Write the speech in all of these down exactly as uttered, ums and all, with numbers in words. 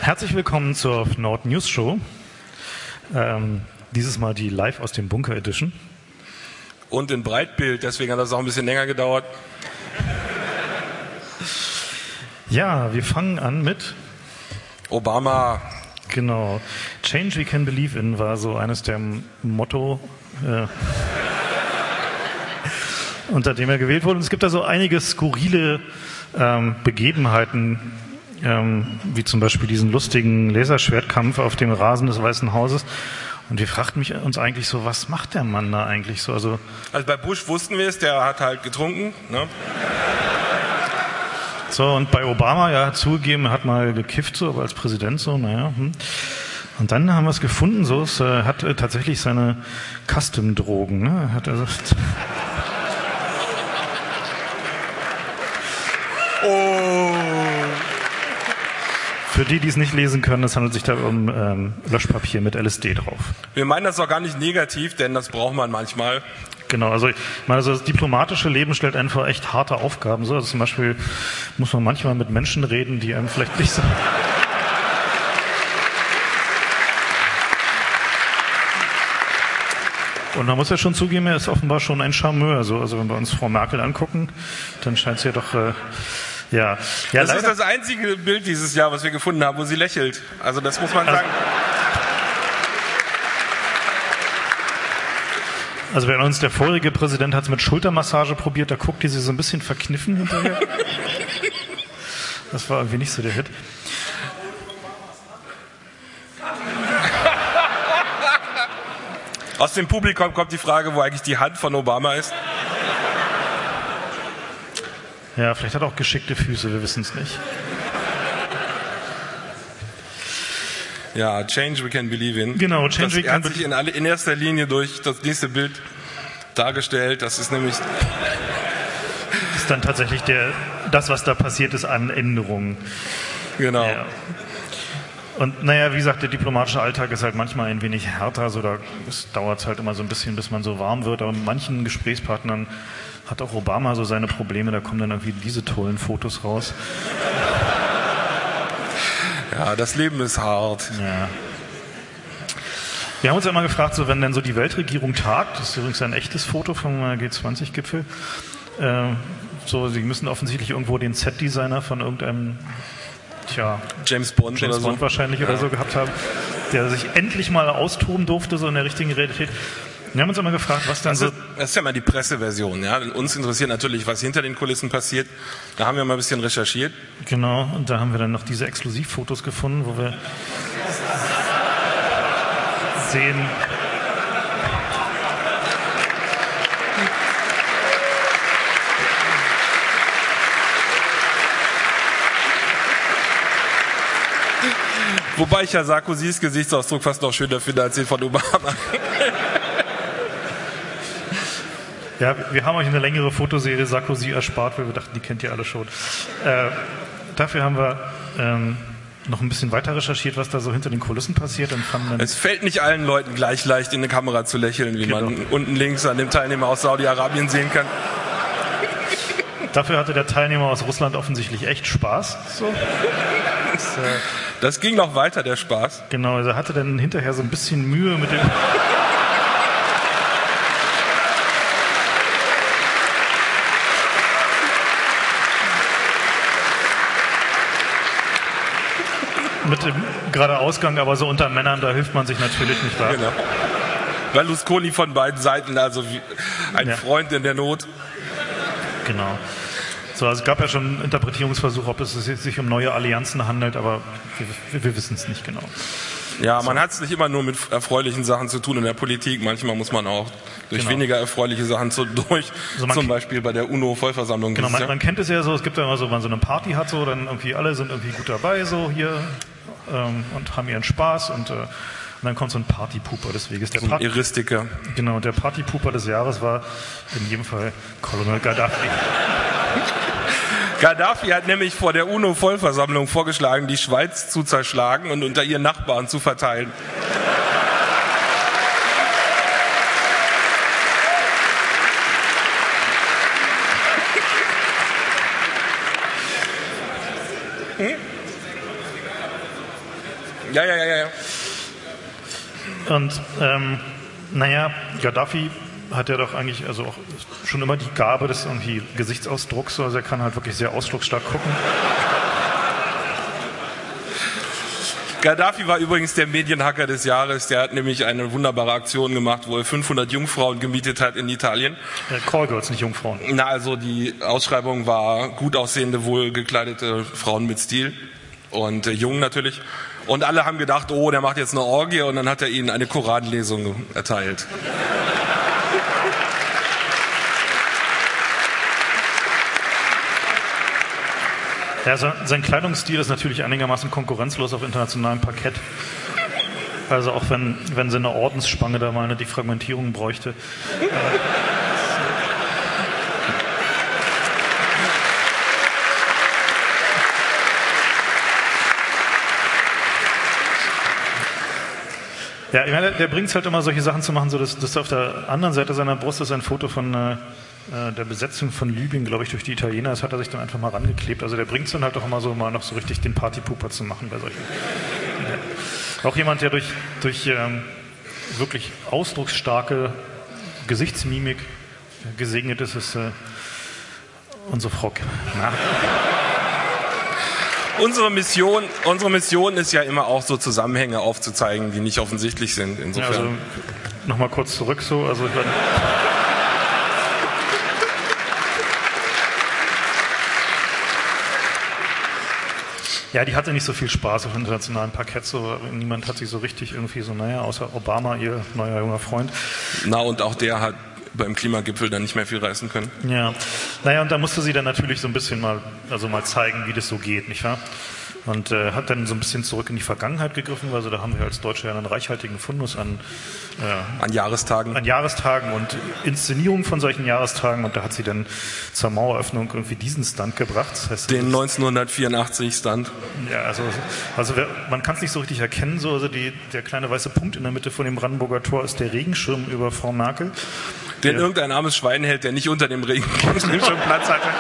Herzlich willkommen zur Nord News Show. Ähm, dieses Mal die Live aus dem Bunker Edition. Und in Breitbild, deswegen hat das auch ein bisschen länger gedauert. Ja, wir fangen an mit Obama. Genau. Change we can believe in war so eines der Motto, äh, unter dem er gewählt wurde. Und es gibt da so einige skurrile ähm, Begebenheiten, ähm, wie zum Beispiel diesen lustigen Laserschwertkampf auf dem Rasen des Weißen Hauses. Und wir fragten mich uns eigentlich so, was macht der Mann da eigentlich so? Also, also bei Bush wussten wir es, der hat halt getrunken. Ne? So, und bei Obama, ja, hat zugegeben, er hat mal gekifft, so, aber als Präsident so, naja. Hm. Und dann haben wir es gefunden, so, es äh, hat äh, tatsächlich seine Custom-Drogen, ne? Hat also Oh. Für die, die es nicht lesen können, es handelt sich da um ähm, Löschpapier mit L S D drauf. Wir meinen das auch gar nicht negativ, denn das braucht man manchmal. Genau, also ich meine, also das diplomatische Leben stellt einen vor echt harte Aufgaben. So, also zum Beispiel muss man manchmal mit Menschen reden, die einem vielleicht nicht so... Und man muss ja schon zugeben, er ist offenbar schon ein Charmeur. So, also wenn wir uns Frau Merkel angucken, dann scheint sie ja doch... Äh, ja. Ja, das ist das einzige Bild dieses Jahr, was wir gefunden haben, wo sie lächelt. Also das muss man sagen. Also bei uns, der vorherige Präsident hat es mit Schultermassage probiert, da guckte sie so ein bisschen verkniffen hinterher. Das war irgendwie nicht so der Hit. Aus dem Publikum kommt die Frage, wo eigentlich die Hand von Obama ist. Ja, vielleicht hat er auch geschickte Füße, wir wissen es nicht. Ja, Change we can believe in. Genau, Change das, we can er hat sich in, alle, in erster Linie durch das nächste Bild dargestellt. Das ist nämlich... Das ist dann tatsächlich der, das, was da passiert ist an Änderungen. Genau. Ja. Und naja, wie gesagt, der diplomatische Alltag ist halt manchmal ein wenig härter. So, da dauert es halt immer so ein bisschen, bis man so warm wird. Aber mit manchen Gesprächspartnern hat auch Obama so seine Probleme. Da kommen dann irgendwie diese tollen Fotos raus. Ja, das Leben ist hart. Ja. Wir haben uns ja immer gefragt, so wenn denn so die Weltregierung tagt, das ist übrigens ein echtes Foto vom G zwanzig Gipfel, äh, so, sie müssen offensichtlich irgendwo den Set-Designer von irgendeinem, tja, James Bond, James oder Bond so. wahrscheinlich Ja. oder so gehabt haben, der sich endlich mal austoben durfte, so in der richtigen Realität. Wir haben uns immer gefragt, was dann Das so... ist, das ist ja mal die Presseversion. Ja? Uns interessiert natürlich, was hinter den Kulissen passiert. Da haben wir mal ein bisschen recherchiert. Genau, und da haben wir dann noch diese Exklusivfotos gefunden, wo wir sehen... Wobei ich ja Sarkozys Gesichtsausdruck fast noch schöner finde als den von Obama. Ja, wir haben euch eine längere Fotoserie Sarkozy erspart, weil wir dachten, die kennt ihr alle schon. Äh, dafür haben wir ähm, noch ein bisschen weiter recherchiert, was da so hinter den Kulissen passiert. Und fanden dann Es fällt nicht allen Leuten gleich leicht, in eine Kamera zu lächeln, wie Genau. man unten links an dem Teilnehmer aus Saudi-Arabien sehen kann. Dafür hatte der Teilnehmer aus Russland offensichtlich echt Spaß. So. Das, äh, Das ging noch weiter, der Spaß. genau, also er hatte dann hinterher so ein bisschen Mühe mit dem... mit dem gerade Ausgang, aber so unter Männern, da hilft man sich natürlich nicht wahr. Genau. Berlusconi von beiden Seiten, also wie ein Ja. Freund in der Not. Genau. So, also es gab ja schon Interpretierungsversuche, ob es sich um neue Allianzen handelt, aber wir, wir wissen es nicht genau. Ja, man hat es nicht immer nur mit erfreulichen Sachen zu tun in der Politik. Manchmal muss man auch durch Genau. weniger erfreuliche Sachen zu, durch. Also man Zum ke- Beispiel bei der UNO-Vollversammlung. Genau, dieses man, Jahr. man kennt es ja so, es gibt ja immer so, wenn man so eine Party hat, so, dann irgendwie alle sind irgendwie gut dabei, so hier, ähm, und haben ihren Spaß und, äh, und dann kommt so ein Partypooper des Weges. Der So ein Party, Euristiker. genau, der Partypooper des Jahres war in jedem Fall Colonel Gaddafi. Gaddafi hat nämlich vor der UNO-Vollversammlung vorgeschlagen, die Schweiz zu zerschlagen und unter ihren Nachbarn zu verteilen. Ja, ja, ja, ja. Und ähm, naja, Gaddafi hat ja doch eigentlich also auch schon immer die Gabe des irgendwie Gesichtsausdrucks, also er kann halt wirklich sehr ausdrucksstark gucken. Gaddafi war übrigens der Medienhacker des Jahres. Der hat nämlich eine wunderbare Aktion gemacht, wo er fünfhundert Jungfrauen gemietet hat in Italien. Äh, Callgirls, nicht Jungfrauen. Na, also die Ausschreibung war gut aussehende, wohlgekleidete Frauen mit Stil und äh, jung natürlich. Und alle haben gedacht, oh, der macht jetzt eine Orgie, und dann hat er ihnen eine Koranlesung erteilt. Ja, sein Kleidungsstil ist natürlich einigermaßen konkurrenzlos auf internationalem Parkett. Also auch wenn, wenn sie eine Ordensspange da mal eine Defragmentierung bräuchte. Ja, ich meine, der bringt es halt immer, solche Sachen zu machen, so dass, dass auf der anderen Seite seiner Brust ist ein Foto von äh, der Besetzung von Libyen, glaube ich, durch die Italiener. Das hat er sich dann einfach mal rangeklebt. Also der bringt es dann halt auch immer so, mal noch so richtig den Partypooper zu machen bei solchen. Ja. Auch jemand, der durch, durch ähm, wirklich ausdrucksstarke Gesichtsmimik gesegnet ist, ist äh, unsere Frau. Na. Unsere Mission, unsere Mission ist ja immer auch so Zusammenhänge aufzuzeigen, die nicht offensichtlich sind. Insofern. Ja, also nochmal kurz zurück so. Also ich meine, ja, die hatte nicht so viel Spaß auf internationalen Parkett. So, niemand hat sich so richtig irgendwie so, naja, außer Obama, ihr neuer junger Freund. Na, und auch der hat beim Klimagipfel dann nicht mehr viel reißen können. Ja, naja, und da musste sie dann natürlich so ein bisschen mal, also mal zeigen, wie das so geht, nicht wahr? Und äh, hat dann so ein bisschen zurück in die Vergangenheit gegriffen, also da haben wir als Deutsche ja einen reichhaltigen Fundus an, äh, an Jahrestagen. An Jahrestagen und Inszenierungen von solchen Jahrestagen, und da hat sie dann zur Maueröffnung irgendwie diesen Stunt gebracht. Das heißt, den neunzehnhundertvierundachtzig Stunt. Ja, also, also man kann es nicht so richtig erkennen, so, also die, der kleine weiße Punkt in der Mitte von dem Brandenburger Tor ist der Regenschirm über Frau Merkel. Den der, irgendein armes Schwein hält, der nicht unter dem Regenschirm Platz hatte.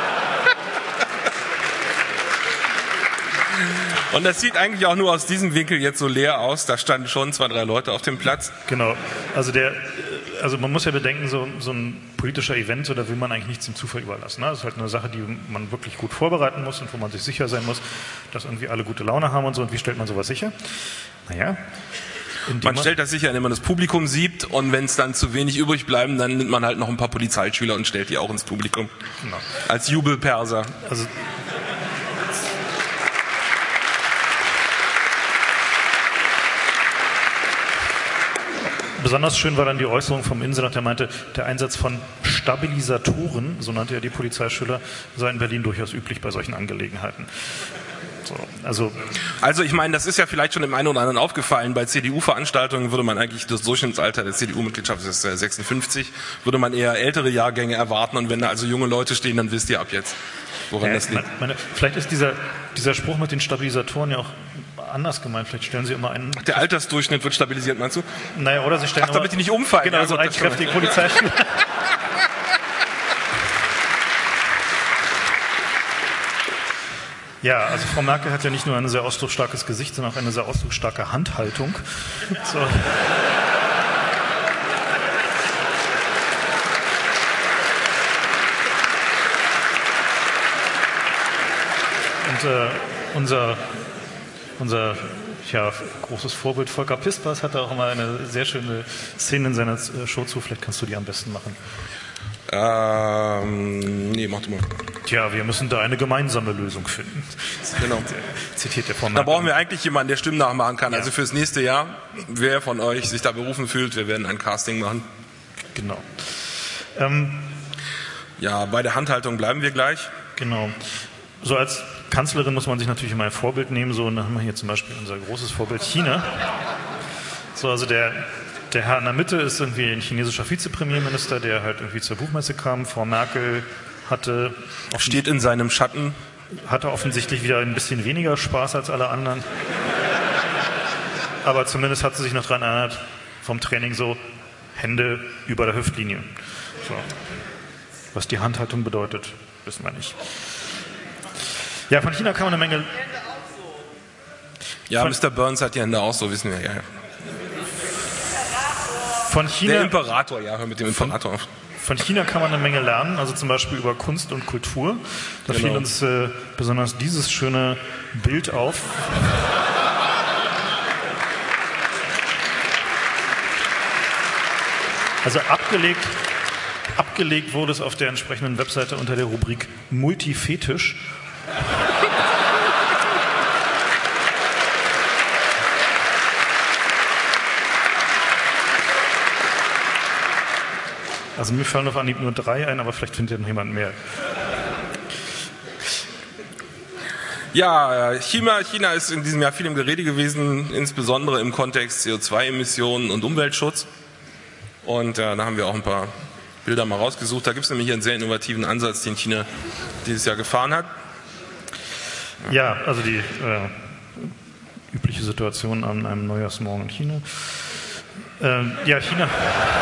Und das sieht eigentlich auch nur aus diesem Winkel jetzt so leer aus. Da standen schon zwei, drei Leute auf dem Platz. Genau. Also der, also man muss ja bedenken, so, so ein politischer Event, so, da will man eigentlich nichts dem Zufall überlassen. Ne? Das ist halt eine Sache, die man wirklich gut vorbereiten muss und wo man sich sicher sein muss, dass irgendwie alle gute Laune haben und so. Und wie stellt man sowas sicher? Naja. Man stellt das sicher, indem man das Publikum siebt, und wenn es dann zu wenig übrig bleiben, dann nimmt man halt noch ein paar Polizeischüler und stellt die auch ins Publikum. Genau. Als Jubelperser. Also besonders schön war dann die Äußerung vom Innensenator, der meinte, der Einsatz von Stabilisatoren, so nannte er die Polizeischüler, sei in Berlin durchaus üblich bei solchen Angelegenheiten. So, also, also ich meine, das ist ja vielleicht schon dem einen oder anderen aufgefallen, bei C D U-Veranstaltungen würde man eigentlich, das Durchschnittsalter der C D U-Mitgliedschaft ist sechsundfünfzig, würde man eher ältere Jahrgänge erwarten, und wenn da also junge Leute stehen, dann wisst ihr ab jetzt, woran ja, das liegt. Meine, vielleicht ist dieser, dieser Spruch mit den Stabilisatoren ja auch anders gemeint. Vielleicht stellen Sie immer einen... Der Altersdurchschnitt wird stabilisiert, meinst du? Naja, oder Sie stellen Ach, damit die nicht umfallen. Genau, ja, so einen kräftigen Polizeischüler. Ja, also Frau Merkel hat ja nicht nur ein sehr ausdrucksstarkes Gesicht, sondern auch eine sehr ausdrucksstarke Handhaltung. So. Und äh, unser, unser ja, großes Vorbild Volker Pispers hatte auch immer eine sehr schöne Szene in seiner Show zu. Vielleicht kannst du die am besten machen. Ähm, nee, mach du mal. Tja, wir müssen da eine gemeinsame Lösung finden. Genau. Zitiert der Frau Merkel. Da brauchen wir eigentlich jemanden, der Stimmen nachmachen kann. Ja. Also fürs nächste Jahr, wer von euch sich da berufen fühlt, wir werden ein Casting machen. Genau. Ähm, ja, bei der Handhaltung bleiben wir gleich. Genau. So als Kanzlerin muss man sich natürlich immer ein Vorbild nehmen. So, und dann haben wir hier zum Beispiel unser großes Vorbild China. So, also der Der Herr in der Mitte ist irgendwie ein chinesischer Vizepremierminister, der halt irgendwie zur Buchmesse kam. Frau Merkel hatte... Steht in seinem Schatten. Hatte offensichtlich wieder ein bisschen weniger Spaß als alle anderen. Aber zumindest hat sie sich noch daran erinnert, vom Training so, Hände über der Hüftlinie. So. Was die Handhaltung bedeutet, wissen wir nicht. Ja, von China kann man eine Menge... Ja, von, Mister Burns hat die Hände auch so, wissen wir ja. Von China, der Imperator, ja, hör mit dem Imperator auf. Von China kann man eine Menge lernen, also zum Beispiel über Kunst und Kultur. Da genau. fiel uns äh, besonders dieses schöne Bild auf. Also abgelegt, abgelegt wurde es auf der entsprechenden Webseite unter der Rubrik Multifetisch. Also mir fallen auf Anhieb nur drei ein, aber vielleicht findet ja noch jemand mehr. Ja, China, China ist in diesem Jahr viel im Gerede gewesen, insbesondere im Kontext C O zwei Emissionen und Umweltschutz. Und äh, da haben wir auch ein paar Bilder mal rausgesucht. Da gibt es nämlich einen sehr innovativen Ansatz, den China dieses Jahr gefahren hat. Ja, also die äh, übliche Situation an einem Neujahrsmorgen in China. Ähm, ja, China...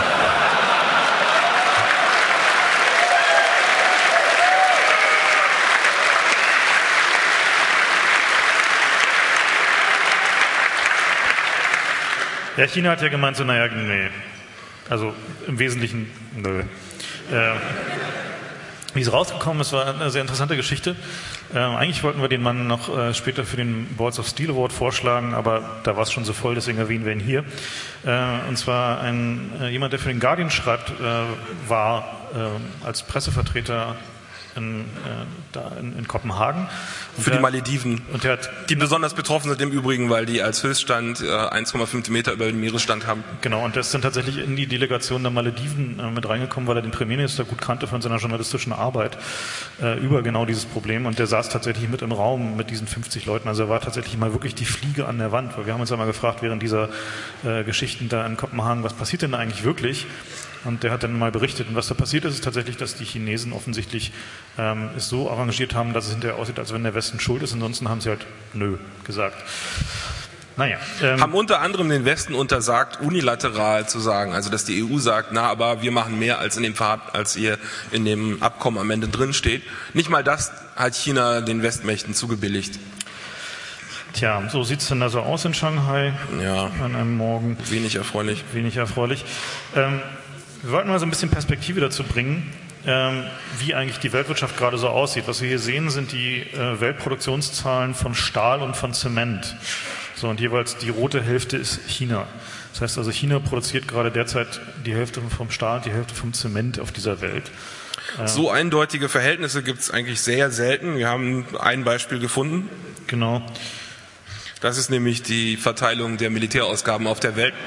Ja, China hat ja gemeint, so, naja, nee. Also im Wesentlichen, nö. Äh, wie es rausgekommen ist, war eine sehr interessante Geschichte. Äh, eigentlich wollten wir den Mann noch äh, später für den Boards of Steel Award vorschlagen, aber da war es schon so voll, deswegen erwähnen wir ihn hier. Äh, und zwar ein, äh, jemand, der für den Guardian schreibt, äh, war äh, als Pressevertreter In, äh, da in, in Kopenhagen. Und Für der, die Malediven. Und der hat, die besonders betroffen sind im Übrigen, weil die als Höchststand äh, eins Komma fünf Meter über dem Meeresstand haben. Genau, und der ist dann tatsächlich in die Delegation der Malediven äh, mit reingekommen, weil er den Premierminister gut kannte von seiner journalistischen Arbeit äh, über genau dieses Problem. Und der saß tatsächlich mit im Raum mit diesen fünfzig Leuten. Also er war tatsächlich mal wirklich die Fliege an der Wand. Weil wir haben uns ja mal gefragt, während dieser äh, Geschichten da in Kopenhagen, was passiert denn da eigentlich wirklich? Und der hat dann mal berichtet. Und was da passiert ist, ist tatsächlich, dass die Chinesen offensichtlich ähm, es so arrangiert haben, dass es hinterher aussieht, als wenn der Westen schuld ist. Ansonsten haben sie halt nö gesagt. Naja. Ähm, haben unter anderem den Westen untersagt, unilateral zu sagen. Also dass die E U sagt, na, aber wir machen mehr, als in dem Verhalt, als ihr in dem Abkommen am Ende drin steht. Nicht mal das hat China den Westmächten zugebilligt. Tja, so sieht es denn da so aus in Shanghai ja, an einem Morgen. Wenig erfreulich. Wenig erfreulich. Ähm, Wir wollten mal so ein bisschen Perspektive dazu bringen, ähm, wie eigentlich die Weltwirtschaft gerade so aussieht. Was wir hier sehen, sind die äh, Weltproduktionszahlen von Stahl und von Zement. So, und jeweils die rote Hälfte ist China. Das heißt also, China produziert gerade derzeit die Hälfte vom Stahl, die Hälfte vom Zement auf dieser Welt. Äh, so eindeutige Verhältnisse gibt es eigentlich sehr selten. Wir haben ein Beispiel gefunden. Genau. Das ist nämlich die Verteilung der Militärausgaben auf der Welt.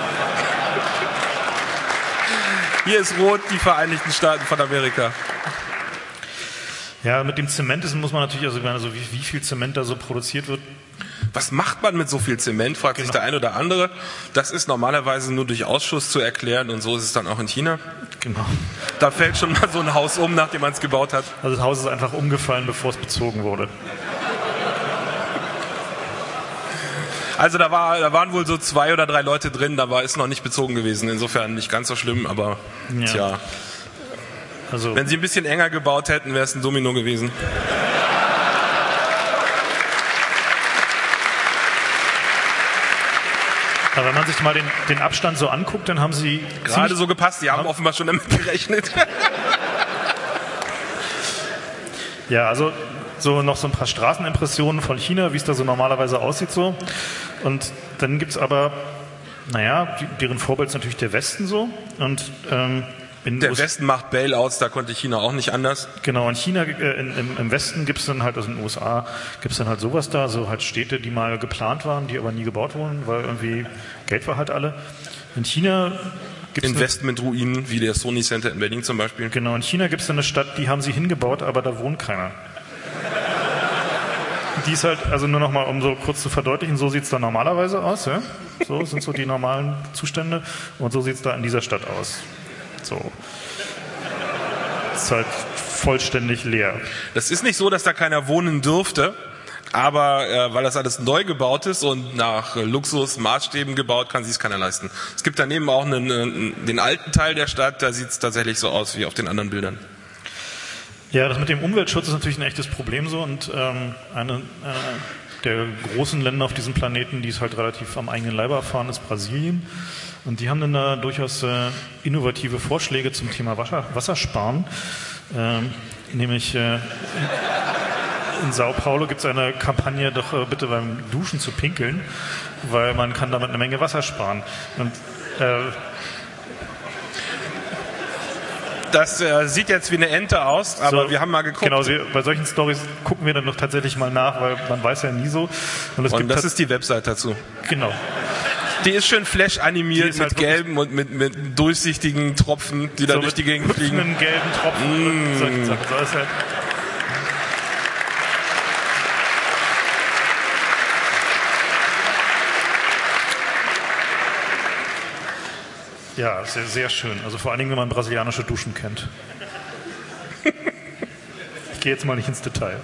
Hier ist rot die Vereinigten Staaten von Amerika. Ja, mit dem Zement ist, muss man natürlich, also, also wie, wie viel Zement da so produziert wird. Was macht man mit so viel Zement, fragt genau. sich der eine oder andere. Das ist normalerweise nur durch Ausschuss zu erklären und so ist es dann auch in China. Genau. Da fällt schon mal so ein Haus um, nachdem man es gebaut hat. Also das Haus ist einfach umgefallen, bevor es bezogen wurde. Also da, war, da waren wohl so zwei oder drei Leute drin, da war es noch nicht bezogen gewesen. Insofern nicht ganz so schlimm, aber ja. Tja. Also, wenn sie ein bisschen enger gebaut hätten, wäre es ein Domino gewesen. Aber wenn man sich mal den, den Abstand so anguckt, dann haben sie... Gerade so gepasst, die haben ja. offenbar schon damit gerechnet. Ja, also... So noch so ein paar Straßenimpressionen von China, wie es da so normalerweise aussieht so. Und dann gibt es aber, naja, deren Vorbild ist natürlich der Westen so. Und ähm, in der Westen macht Bailouts, da konnte China auch nicht anders. Genau, in China, äh, in, im, im Westen gibt es dann halt, also in den U S A, gibt es dann halt sowas da, so halt Städte, die mal geplant waren, die aber nie gebaut wurden, weil irgendwie Geld war halt alle. In China gibt's Investmentruinen, wie der Sony Center in Berlin zum Beispiel. Genau, in China gibt es dann eine Stadt, die haben sie hingebaut, aber da wohnt keiner. Die ist halt, also nur noch mal, um so kurz zu verdeutlichen, so sieht es da normalerweise aus. Ja? So sind so die normalen Zustände. Und so sieht es da in dieser Stadt aus. So. Ist halt vollständig leer. Das ist nicht so, dass da keiner wohnen dürfte. Aber äh, weil das alles neu gebaut ist und nach äh, Luxusmaßstäben gebaut, kann sich es keiner leisten. Es gibt daneben auch einen, einen, den alten Teil der Stadt, da sieht es tatsächlich so aus wie auf den anderen Bildern. Ja, das mit dem Umweltschutz ist natürlich ein echtes Problem so und ähm, eine, eine der großen Länder auf diesem Planeten, die es halt relativ am eigenen Leibe erfahren, ist Brasilien. Und die haben dann da durchaus äh, innovative Vorschläge zum Thema Wasser, Wassersparen. Ähm, nämlich äh, in Sao Paulo gibt es eine Kampagne, doch äh, bitte beim Duschen zu pinkeln, weil man kann damit eine Menge Wasser sparen. Und äh, Das äh, sieht jetzt wie eine Ente aus, aber so, wir haben mal geguckt. Genau, wir, bei solchen Stories gucken wir dann noch tatsächlich mal nach, weil man weiß ja nie so. Und, es und gibt das ist die Website dazu. Genau. Die ist schön flash animiert mit halt gelben und mit, mit durchsichtigen Tropfen, die da so durch die Gegend fliegen. Mit gelben Tropfen mm. und solche Sachen. So ist halt ja, sehr, sehr schön. Also vor allen Dingen, wenn man brasilianische Duschen kennt. Ich gehe jetzt mal nicht ins Detail.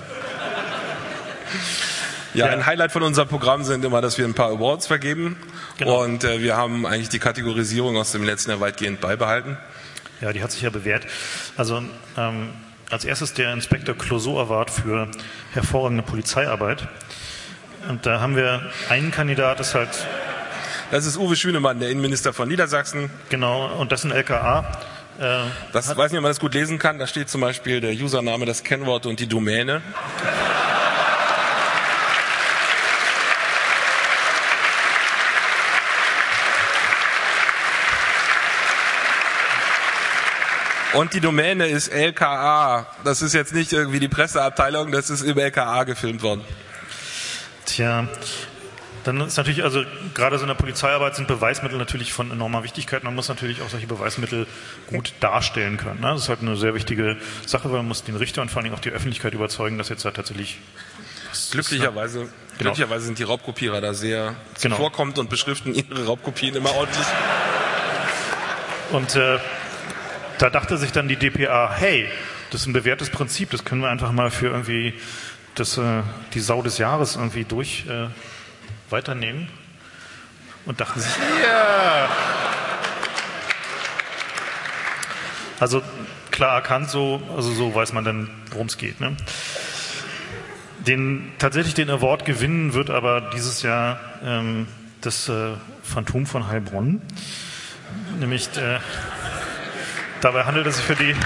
Ja, ja, ein Highlight von unserem Programm sind immer, dass wir ein paar Awards vergeben. Genau. Und äh, wir haben eigentlich die Kategorisierung aus dem letzten Jahr weitgehend beibehalten. Ja, die hat sich ja bewährt. Also ähm, als erstes der Inspektor Clouseau Award für hervorragende Polizeiarbeit. Und da haben wir einen Kandidat, ist halt... Das ist Uwe Schünemann, der Innenminister von Niedersachsen. Genau, und das ist ein L K A. Äh, das weiß nicht, ob man das gut lesen kann. Da steht zum Beispiel der Username, das Kennwort und die Domäne. Und die Domäne ist L K A. Das ist jetzt nicht irgendwie die Presseabteilung, das ist im L K A gefilmt worden. Tja, dann ist natürlich, also gerade so in der Polizeiarbeit sind Beweismittel natürlich von enormer Wichtigkeit. Man muss natürlich auch solche Beweismittel gut darstellen können. Das ist halt eine sehr wichtige Sache, weil man muss den Richter und vor allem auch die Öffentlichkeit überzeugen, dass jetzt da tatsächlich... Glücklicherweise, genau. glücklicherweise sind die Raubkopierer da sehr genau. zuvorkommend und beschriften ihre Raubkopien immer ordentlich. Und äh, da dachte sich dann die D P A, hey, das ist ein bewährtes Prinzip, das können wir einfach mal für irgendwie das, äh, die Sau des Jahres irgendwie durch... Äh, weiternehmen und dachten sich, ja. Also klar erkannt, so, also so weiß man dann, worum es geht. Ne? Den, tatsächlich den Award gewinnen wird aber dieses Jahr ähm, das äh, Phantom von Heilbronn. Nämlich, äh, dabei handelt es sich für die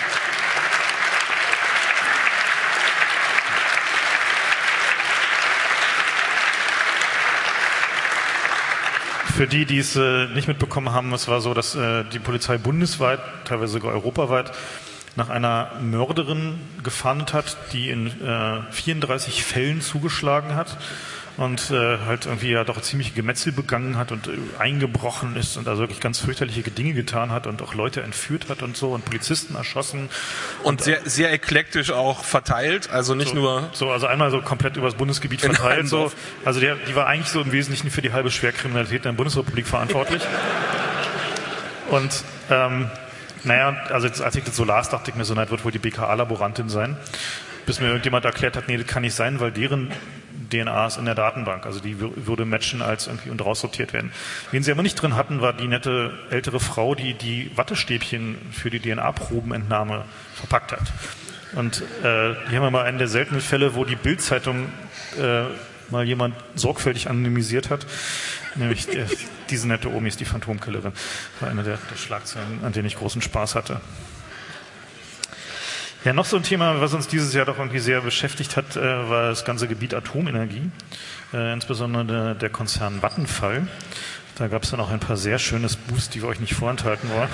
Für die, die es äh, nicht mitbekommen haben, es war so, dass äh, die Polizei bundesweit, teilweise sogar europaweit, nach einer Mörderin gefahndet hat, die in äh, vierunddreißig Fällen zugeschlagen hat und äh, halt irgendwie ja doch ziemlich Gemetzel begangen hat und äh, eingebrochen ist und also wirklich ganz fürchterliche Dinge getan hat und auch Leute entführt hat und so und Polizisten erschossen. Und, und sehr, sehr eklektisch auch verteilt, also nicht so, nur... So, also einmal so komplett übers Bundesgebiet verteilt. So. Also der, die war eigentlich so im Wesentlichen für die halbe Schwerkriminalität in der Bundesrepublik verantwortlich. Und ähm, naja, also jetzt, als ich das so las, dachte ich mir so, na, das wird wohl die B K A-Laborantin sein. Bis mir irgendjemand erklärt hat, nee, das kann nicht sein, weil deren D N A ist in der Datenbank. Also die würde matchen als irgendwie und raussortiert werden. Wen sie aber nicht drin hatten, war die nette ältere Frau, die die Wattestäbchen für die D N A-Probenentnahme verpackt hat. Und äh, die haben wir mal einen der seltenen Fälle, wo die Bild-Zeitung äh, mal jemand sorgfältig anonymisiert hat. Nämlich der, diese nette Omi ist die Phantomkillerin. War eine der, der Schlagzeilen, an denen ich großen Spaß hatte. Ja, noch so ein Thema, was uns dieses Jahr doch irgendwie sehr beschäftigt hat, äh, war das ganze Gebiet Atomenergie, äh, insbesondere der, der Konzern Vattenfall. Da gab es dann auch ein paar sehr schöne Boosts, die wir euch nicht vorenthalten wollen.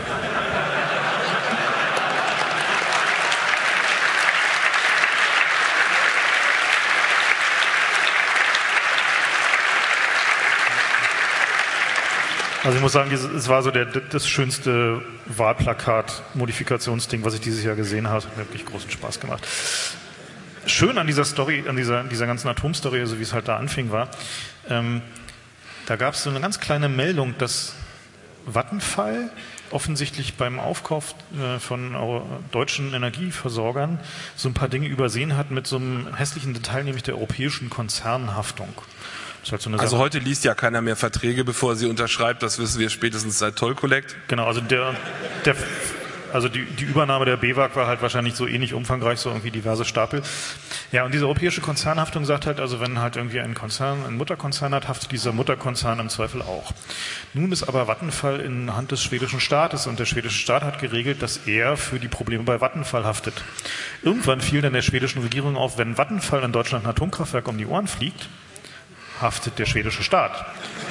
Also ich muss sagen, es war so der, das schönste Wahlplakat-Modifikationsding, was ich dieses Jahr gesehen habe. Hat mir wirklich großen Spaß gemacht. Schön an dieser Story, an dieser, dieser ganzen Atomstory, so wie es halt da anfing, war, ähm, da gab es so eine ganz kleine Meldung, dass Vattenfall offensichtlich beim Aufkauf äh, von äh, deutschen Energieversorgern so ein paar Dinge übersehen hat mit so einem hässlichen Detail, nämlich der europäischen Konzernhaftung. Halt so also heute liest ja keiner mehr Verträge, bevor sie unterschreibt. Das wissen wir spätestens seit Toll Collect. Genau, also der, der, also die, die Übernahme der B W A G war halt wahrscheinlich so ähnlich umfangreich, so irgendwie diverse Stapel. Ja, und diese europäische Konzernhaftung sagt halt, also wenn halt irgendwie ein Konzern, ein Mutterkonzern hat, haftet dieser Mutterkonzern im Zweifel auch. Nun ist aber Vattenfall in Hand des schwedischen Staates und der schwedische Staat hat geregelt, dass er für die Probleme bei Vattenfall haftet. Irgendwann fiel dann der schwedischen Regierung auf, wenn Vattenfall in Deutschland ein Atomkraftwerk um die Ohren fliegt, haftet der schwedische Staat.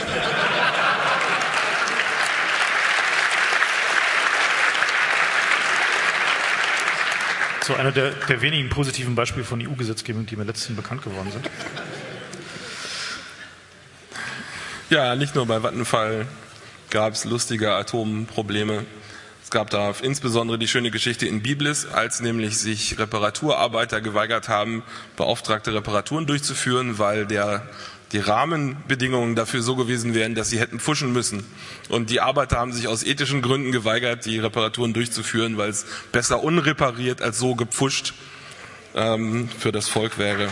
So einer der, der wenigen positiven Beispiele von E U-Gesetzgebung, die mir letztens bekannt geworden sind. Ja, nicht nur bei Vattenfall gab es lustige Atomprobleme. Es gab da insbesondere die schöne Geschichte in Biblis, als nämlich sich Reparaturarbeiter geweigert haben, beauftragte Reparaturen durchzuführen, weil der die Rahmenbedingungen dafür so gewesen wären, dass sie hätten pfuschen müssen. Und die Arbeiter haben sich aus ethischen Gründen geweigert, die Reparaturen durchzuführen, weil es besser unrepariert als so gepfuscht ähm, für das Volk wäre.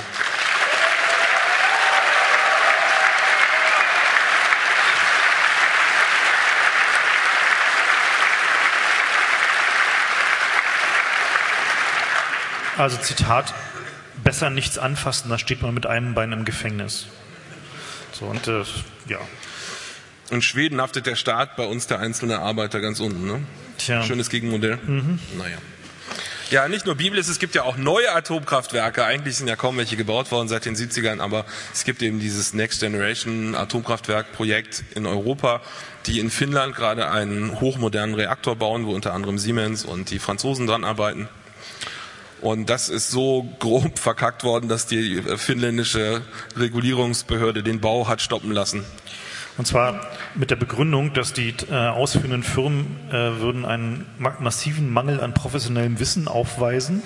Also Zitat, besser nichts anfassen, da steht man mit einem Bein im Gefängnis. So, und äh, ja. In Schweden haftet der Staat, bei uns der einzelne Arbeiter ganz unten. Ne? Tja. Schönes Gegenmodell. Mhm. Naja. Ja, nicht nur Biblis, es gibt ja auch neue Atomkraftwerke. Eigentlich sind ja kaum welche gebaut worden seit den siebzigern, aber es gibt eben dieses Next Generation Atomkraftwerkprojekt in Europa, die in Finnland gerade einen hochmodernen Reaktor bauen, wo unter anderem Siemens und die Franzosen dran arbeiten. Und das ist so grob verkackt worden, dass die finnländische Regulierungsbehörde den Bau hat stoppen lassen. Und zwar mit der Begründung, dass die äh, ausführenden Firmen äh, würden einen ma- massiven Mangel an professionellem Wissen aufweisen.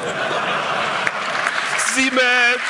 Siemens!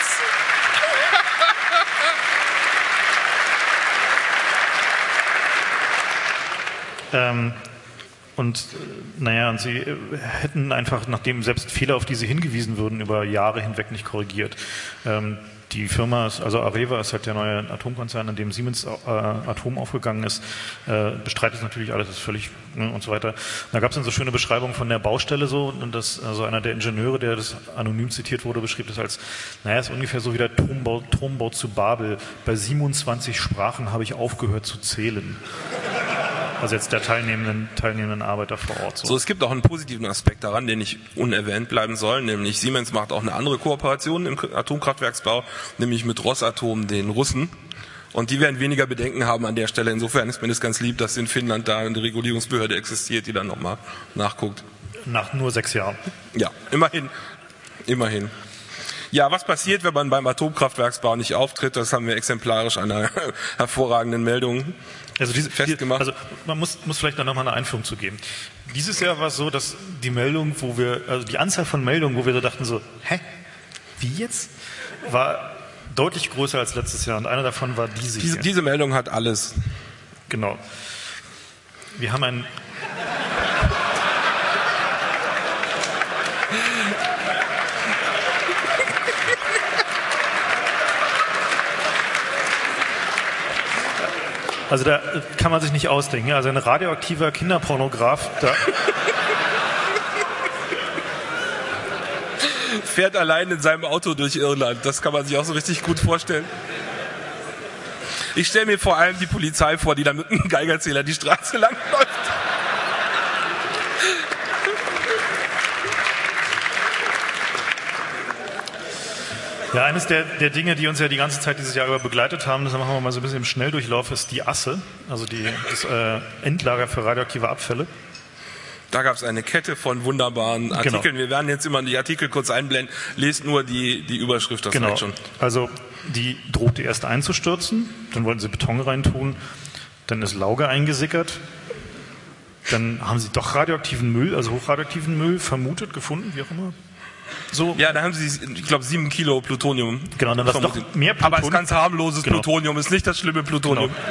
ähm, Und äh, naja, und sie äh, hätten einfach, nachdem selbst Fehler, auf die sie hingewiesen würden, über Jahre hinweg nicht korrigiert. Ähm, die Firma, ist, also Areva ist halt der neue Atomkonzern, in dem Siemens äh, Atom aufgegangen ist, äh, bestreitet natürlich alles, ist völlig ne, und so weiter. Da gab es dann so schöne Beschreibungen von der Baustelle so, und das, also einer der Ingenieure, der das anonym zitiert wurde, beschrieb das als, naja, ist ungefähr so wie der Turmbau, Turmbau zu Babel. Bei siebenundzwanzig Sprachen habe ich aufgehört zu zählen. Also jetzt der teilnehmenden, teilnehmenden Arbeiter vor Ort. So. so, es gibt auch einen positiven Aspekt daran, der nicht unerwähnt bleiben soll, nämlich Siemens macht auch eine andere Kooperation im Atomkraftwerksbau, nämlich mit Rosatom, den Russen. Und die werden weniger Bedenken haben an der Stelle. Insofern ist mir das ganz lieb, dass in Finnland da eine Regulierungsbehörde existiert, die dann nochmal nachguckt. Nach nur sechs Jahren. Ja, immerhin. Immerhin. Ja, was passiert, wenn man beim Atomkraftwerksbau nicht auftritt? Das haben wir exemplarisch an einer hervorragenden Meldung also diese, festgemacht. Also man muss, muss vielleicht da nochmal eine Einführung zu geben. Dieses Jahr war es so, dass die Meldung, wo wir, also die Anzahl von Meldungen, wo wir so dachten so, hä, wie jetzt? War deutlich größer als letztes Jahr und eine davon war diese diese, hier. diese Meldung hat alles. Genau. Wir haben ein Also da kann man sich nicht ausdenken. Also ein radioaktiver Kinderpornograf, da fährt allein in seinem Auto durch Irland. Das kann man sich auch so richtig gut vorstellen. Ich stelle mir vor allem die Polizei vor, die da mit einem Geigerzähler die Straße lang läuft. Ja, eines der, der Dinge, die uns ja die ganze Zeit dieses Jahr über begleitet haben, das machen wir mal so ein bisschen im Schnelldurchlauf, ist die Asse, also die, das äh, Endlager für radioaktive Abfälle. Da gab es eine Kette von wunderbaren Artikeln. Genau. Wir werden jetzt immer die Artikel kurz einblenden. Lest nur die, die Überschrift, das Genau. reicht schon. Also die drohte erst einzustürzen, dann wollten sie Beton reintun, dann ist Lauge eingesickert, dann haben sie doch radioaktiven Müll, also hochradioaktiven Müll vermutet, gefunden, wie auch immer. So. Ja, da haben sie, ich glaube, sieben Kilo Plutonium. Genau, dann war es doch mehr Plutonium. Aber es ist ganz harmloses Genau. Plutonium, ist nicht das schlimme Plutonium. Genau.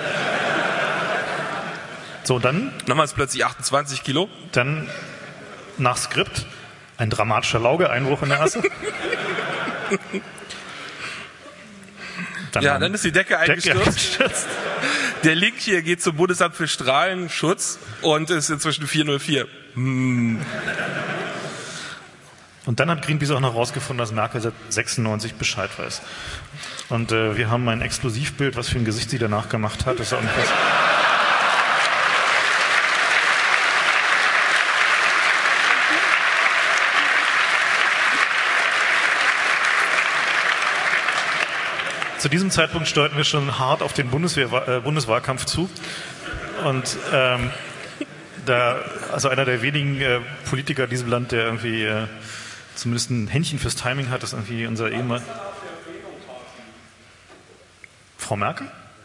So, dann, Dann haben wir es plötzlich achtundzwanzig Kilo. dann nach Skript ein dramatischer Lauge-Einbruch in der Asse. Dann Ja, haben- dann ist die Decke eingestürzt. eingestürzt. Der Link hier geht zum Bundesamt für Strahlenschutz und ist inzwischen vier null vier. Hm. Und dann hat Greenpeace auch noch herausgefunden, dass Merkel seit sechsundneunzig Bescheid weiß. Und äh, wir haben ein Exklusivbild, was für ein Gesicht sie danach gemacht hat. Das ist auch nicht was. Zu diesem Zeitpunkt steuerten wir schon hart auf den Bundeswehr, äh, Bundeswahlkampf zu. Und ähm, da, also einer der wenigen äh, Politiker in diesem Land, der irgendwie äh, zumindest ein Händchen fürs Timing hat, ist irgendwie unser Ehemann. Frau Merkel?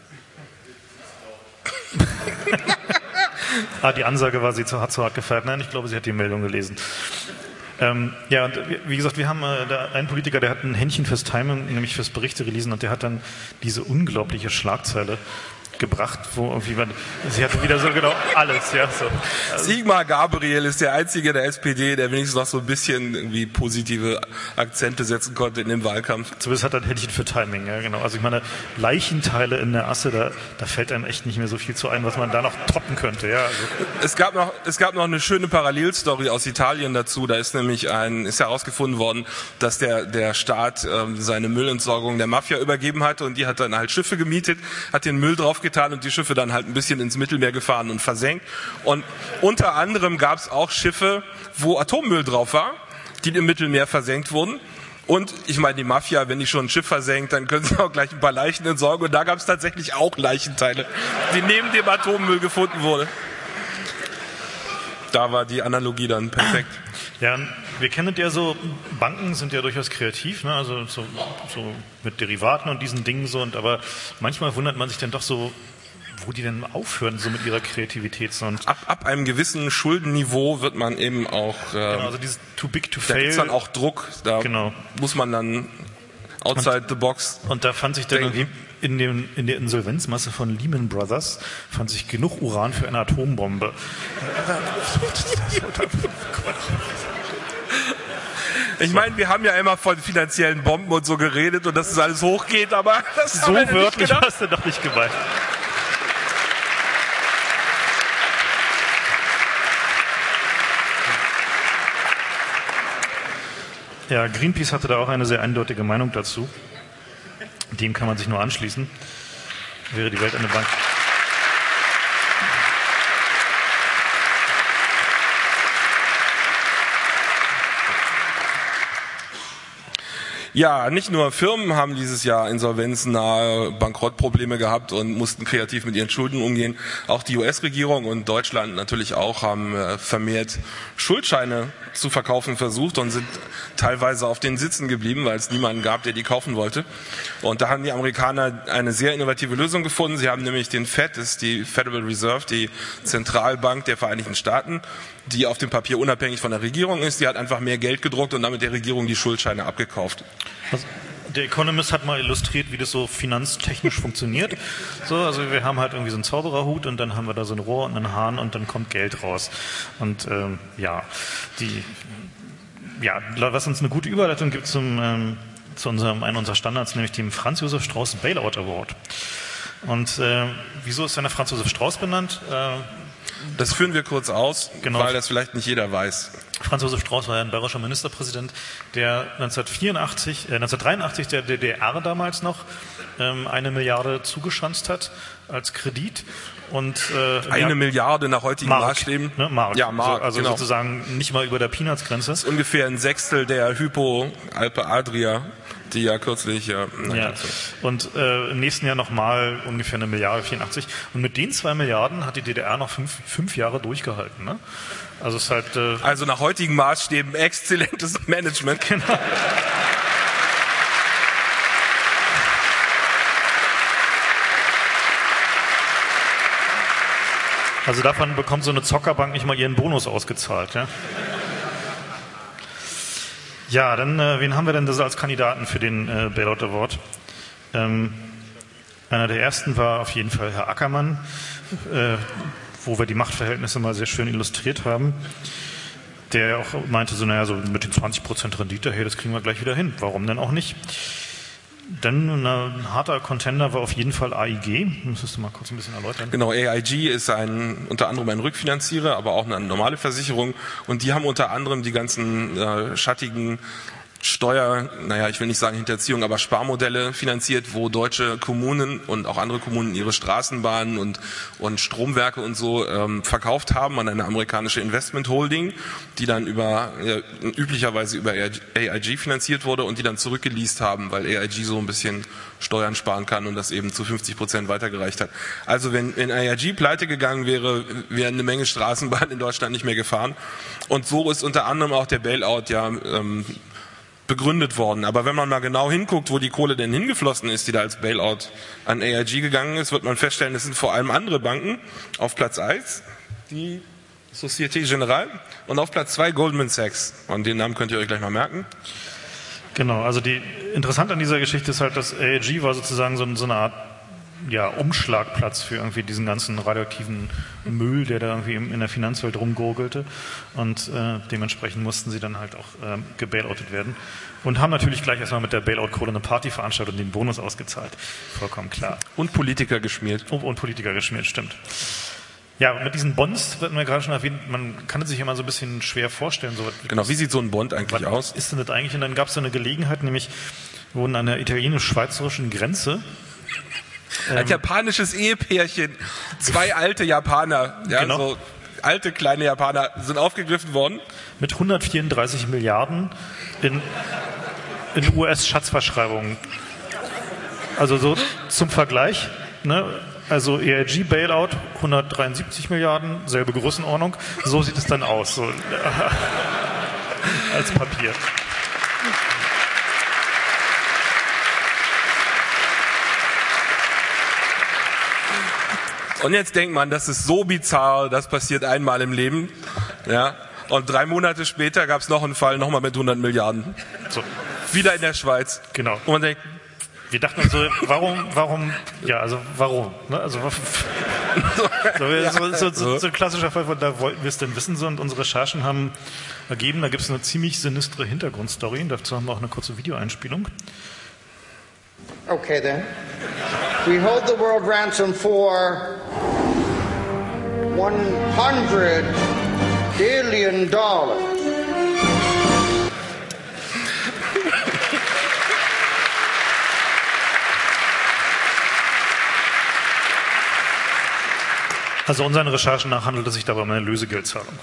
ah, die Ansage war, sie zu hart, zu hart gefeiert. Nein, ich glaube, sie hat die Meldung gelesen. Ähm, ja, und wie gesagt, wir haben äh, da einen Politiker, der hat ein Händchen fürs Timing, nämlich fürs Berichte releasen, und der hat dann diese unglaubliche Schlagzeile gebracht, wo irgendwie man, sie hatte wieder so genau alles, ja, so. Also Sigmar Gabriel ist der einzige der S P D, der wenigstens noch so ein bisschen irgendwie positive Akzente setzen konnte in dem Wahlkampf. Zumindest hat er ein Händchen für Timing, ja, genau. Also ich meine, Leichenteile in der Asse, da, da fällt einem echt nicht mehr so viel zu ein, was man da noch toppen könnte, ja. Also. Es gab noch, es gab noch eine schöne Parallelstory aus Italien dazu. Da ist nämlich ein, ist herausgefunden worden, dass der, der Staat ähm, seine Müllentsorgung der Mafia übergeben hatte, und die hat dann halt Schiffe gemietet, hat den Müll drauf getan und die Schiffe dann halt ein bisschen ins Mittelmeer gefahren und versenkt. Und unter anderem gab es auch Schiffe, wo Atommüll drauf war, die im Mittelmeer versenkt wurden. Und ich meine, die Mafia, wenn die schon ein Schiff versenkt, dann können sie auch gleich ein paar Leichen entsorgen. Und da gab es tatsächlich auch Leichenteile, die neben dem Atommüll gefunden wurden. Da war die Analogie dann perfekt. Ja, wir kennen ja so, Banken sind ja durchaus kreativ, ne? Also so, so mit Derivaten und diesen Dingen so, und aber manchmal wundert man sich dann doch so, wo die denn aufhören so mit ihrer Kreativität. So. Und ab, ab einem gewissen Schuldenniveau wird man eben auch, äh, genau, also dieses too big to da fail. Da gibt's dann auch Druck, da genau. muss man dann outside und, the box. Und da fand sich dann irgendwie in, dem, in der Insolvenzmasse von Lehman Brothers fand sich genug Uran für eine Atombombe. Ich meine, wir haben ja immer von finanziellen Bomben und so geredet und dass es alles hochgeht, aber das so wörtlich hast du doch nicht gemeint. Ja, Greenpeace hatte da auch eine sehr eindeutige Meinung dazu. Dem kann man sich nur anschließen. Wäre die Welt eine Bank. Ja, nicht nur Firmen haben dieses Jahr insolvenznahe Bankrottprobleme gehabt und mussten kreativ mit ihren Schulden umgehen. Auch die U S-Regierung und Deutschland natürlich auch haben vermehrt Schuldscheine zu verkaufen versucht und sind teilweise auf den Sitzen geblieben, weil es niemanden gab, der die kaufen wollte. Und da haben die Amerikaner eine sehr innovative Lösung gefunden. Sie haben nämlich den Fed, das ist die Federal Reserve, die Zentralbank der Vereinigten Staaten, die auf dem Papier unabhängig von der Regierung ist, die hat einfach mehr Geld gedruckt und damit der Regierung die Schuldscheine abgekauft. Also, der Economist hat mal illustriert, wie das so finanztechnisch funktioniert. So, also wir haben halt irgendwie so einen Zaubererhut und dann haben wir da so ein Rohr und einen Hahn und dann kommt Geld raus. Und ähm, ja, die, ja, was uns eine gute Überleitung gibt zum, ähm, zu unserem, einem unserer Standards, nämlich dem Franz Josef Strauß Bailout Award. Und äh, wieso ist der Franz Josef Strauß benannt? Äh, Das führen wir kurz aus, genau. Weil das vielleicht nicht jeder weiß. Franz Josef Strauß war ja ein bayerischer Ministerpräsident, der neunzehnhundertvierundachtzig, äh, neunzehnhundertdreiundachtzig der D D R damals noch ähm, eine Milliarde zugeschanzt hat als Kredit. Und, äh, eine ja, Milliarde nach heutigen Mark, Maßstäben? Ne, Mark. Ja, Mark, so, also genau. sozusagen nicht mal über der Peanuts-Grenze. Das ist ungefähr ein Sechstel der Hypo Alpe Adria, die ja kürzlich... Ja, ja. Und äh, im nächsten Jahr nochmal ungefähr eine Milliarde, vierundachtzig. Und mit den zwei Milliarden hat die D D R noch fünf, fünf Jahre durchgehalten. Ne? Also, es ist halt, äh, also nach heutigen Maßstäben exzellentes Management. Genau. Also davon bekommt so eine Zockerbank nicht mal ihren Bonus ausgezahlt. Ja, ja dann, äh, wen haben wir denn das als Kandidaten für den äh, Bailout Award? Ähm, einer der ersten war auf jeden Fall Herr Ackermann, äh, wo wir die Machtverhältnisse mal sehr schön illustriert haben. Der auch meinte so, naja, so mit den zwanzig Prozent Rendite, hey, das kriegen wir gleich wieder hin. Warum denn auch nicht? Dann ein harter Contender war auf jeden Fall A I G. Müsstest du mal kurz ein bisschen erläutern. Genau, A I G ist ein, unter anderem ein Rückfinanzierer, aber auch eine normale Versicherung. Und die haben unter anderem die ganzen äh, schattigen Steuer, naja, ich will nicht sagen Hinterziehung, aber Sparmodelle finanziert, wo deutsche Kommunen und auch andere Kommunen ihre Straßenbahnen und, und Stromwerke und so ähm, verkauft haben an eine amerikanische Investment Holding, die dann über ja, üblicherweise über A I G finanziert wurde und die dann zurückgeleast haben, weil A I G so ein bisschen Steuern sparen kann und das eben zu fünfzig Prozent weitergereicht hat. Also wenn, wenn A I G pleite gegangen wäre, wären eine Menge Straßenbahnen in Deutschland nicht mehr gefahren. Und so ist unter anderem auch der Bailout ja ähm, begründet worden. Aber wenn man mal genau hinguckt, wo die Kohle denn hingeflossen ist, die da als Bailout an A I G gegangen ist, wird man feststellen, es sind vor allem andere Banken. Auf Platz eins die Société Générale und auf Platz zwei Goldman Sachs. Und den Namen könnt ihr euch gleich mal merken. Genau, also die interessant an dieser Geschichte ist halt, dass A I G war sozusagen so, so eine Art ja, Umschlagplatz für irgendwie diesen ganzen radioaktiven Müll, der da irgendwie in der Finanzwelt rumgurgelte. Und äh, dementsprechend mussten sie dann halt auch äh, gebailoutet werden. Und haben natürlich gleich erstmal mit der Bailout-Kohle eine Party veranstaltet und den Bonus ausgezahlt. Vollkommen klar. Und Politiker geschmiert. Und, und Politiker geschmiert, stimmt. Ja, mit diesen Bonds, wird mir gerade schon erwähnt, man kann es sich immer so ein bisschen schwer vorstellen. So, genau, wie sieht so ein Bond eigentlich was aus? Ist denn das eigentlich? Und dann gab es so eine Gelegenheit, nämlich wurden an der italienisch-schweizerischen Grenze Ein japanisches Ehepärchen, zwei alte Japaner, ja, genau. so alte kleine Japaner sind aufgegriffen worden. Mit hundertvierunddreißig Milliarden in, in U S-Schatzverschreibungen. Also so zum Vergleich, ne? Also A I G Bailout hundertdreiundsiebzig Milliarden, selbe Größenordnung. So sieht es dann aus, so als Papier. Und jetzt denkt man, das ist so bizarr, das passiert einmal im Leben. Ja. Und drei Monate später gab es noch einen Fall, nochmal mit hundert Milliarden. So. Wieder in der Schweiz. Genau. Und man denkt, wir dachten uns so, warum, warum, ja, also warum? Ne? Also so, so, so, so ein klassischer Fall, von da wollten wir es denn wissen, so, und unsere Recherchen haben ergeben, da gibt es eine ziemlich sinistre Hintergrundstory, und dazu haben wir auch eine kurze Videoeinspielung. Okay then. We hold the world ransom for one hundred billion dollars. Also unseren Recherchen nach handelt es sich dabei um eine Lösegeldzahlung.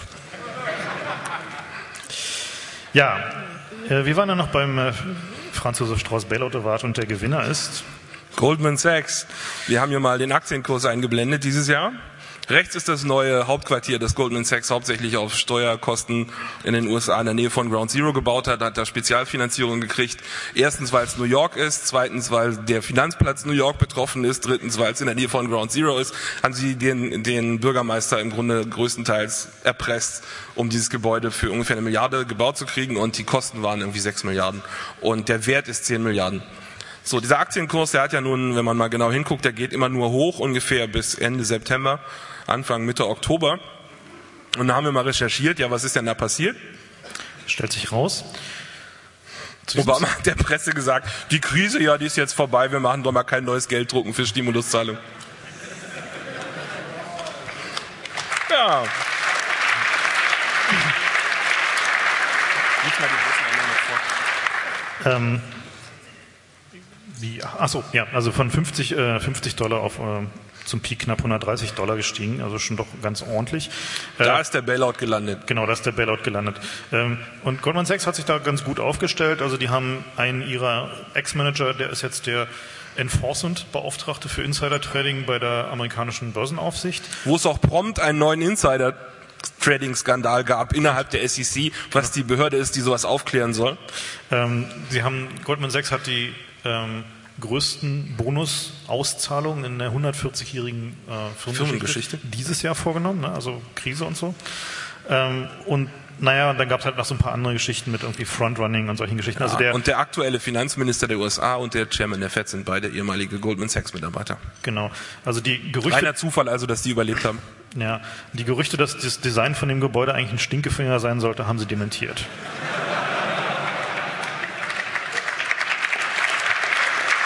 Ja, äh, wir waren ja noch beim äh, Franz Josef Strauß Bailout Award und der Gewinner ist Goldman Sachs. Wir haben hier mal den Aktienkurs eingeblendet dieses Jahr. Rechts ist das neue Hauptquartier, das Goldman Sachs hauptsächlich auf Steuerkosten in den U S A in der Nähe von Ground Zero gebaut hat, hat da Spezialfinanzierung gekriegt. Erstens, weil es New York ist, zweitens, weil der Finanzplatz New York betroffen ist, drittens, weil es in der Nähe von Ground Zero ist, haben sie den, den Bürgermeister im Grunde größtenteils erpresst, um dieses Gebäude für ungefähr eine Milliarde gebaut zu kriegen, und die Kosten waren irgendwie sechs Milliarden und der Wert ist zehn Milliarden. So, dieser Aktienkurs, der hat ja nun, wenn man mal genau hinguckt, der geht immer nur hoch, ungefähr bis Ende September, Anfang, Mitte Oktober. Und da haben wir mal recherchiert, ja, was ist denn da passiert? Stellt sich raus. Obama hat der Presse gesagt, die Krise, ja, die ist jetzt vorbei, wir machen doch mal kein neues Geld drucken für Stimuluszahlung. Ja. Ähm, wie, achso, ja, also von fünfzig, äh, fünfzig Dollar auf äh, zum Peak knapp hundertdreißig Dollar gestiegen, also schon doch ganz ordentlich. Da äh, ist der Bailout gelandet. Genau, da ist der Bailout gelandet. Ähm, und Goldman Sachs hat sich da ganz gut aufgestellt, also die haben einen ihrer Ex-Manager, der ist jetzt der Enforcement-Beauftragte für Insider-Trading bei der amerikanischen Börsenaufsicht. Wo es auch prompt einen neuen Insider Trading-Skandal gab innerhalb der S E C, was die Behörde ist, die sowas aufklären soll. Ähm, sie haben, Goldman Sachs hat die ähm, größten Bonusauszahlungen in der hundertvierzigjährigen äh, Firmengeschichte dieses Jahr vorgenommen, ne? Also Krise und so. Ähm, und naja, und dann gab es halt noch so ein paar andere Geschichten mit irgendwie Frontrunning und solchen Geschichten. Ja, also der, und der aktuelle Finanzminister der U S A und der Chairman der Fed sind beide ehemalige Goldman Sachs-Mitarbeiter. Genau. Also die Gerüchte. Reiner Zufall also, dass die überlebt haben. Ja, die Gerüchte, dass das Design von dem Gebäude eigentlich ein Stinkefinger sein sollte, haben sie dementiert.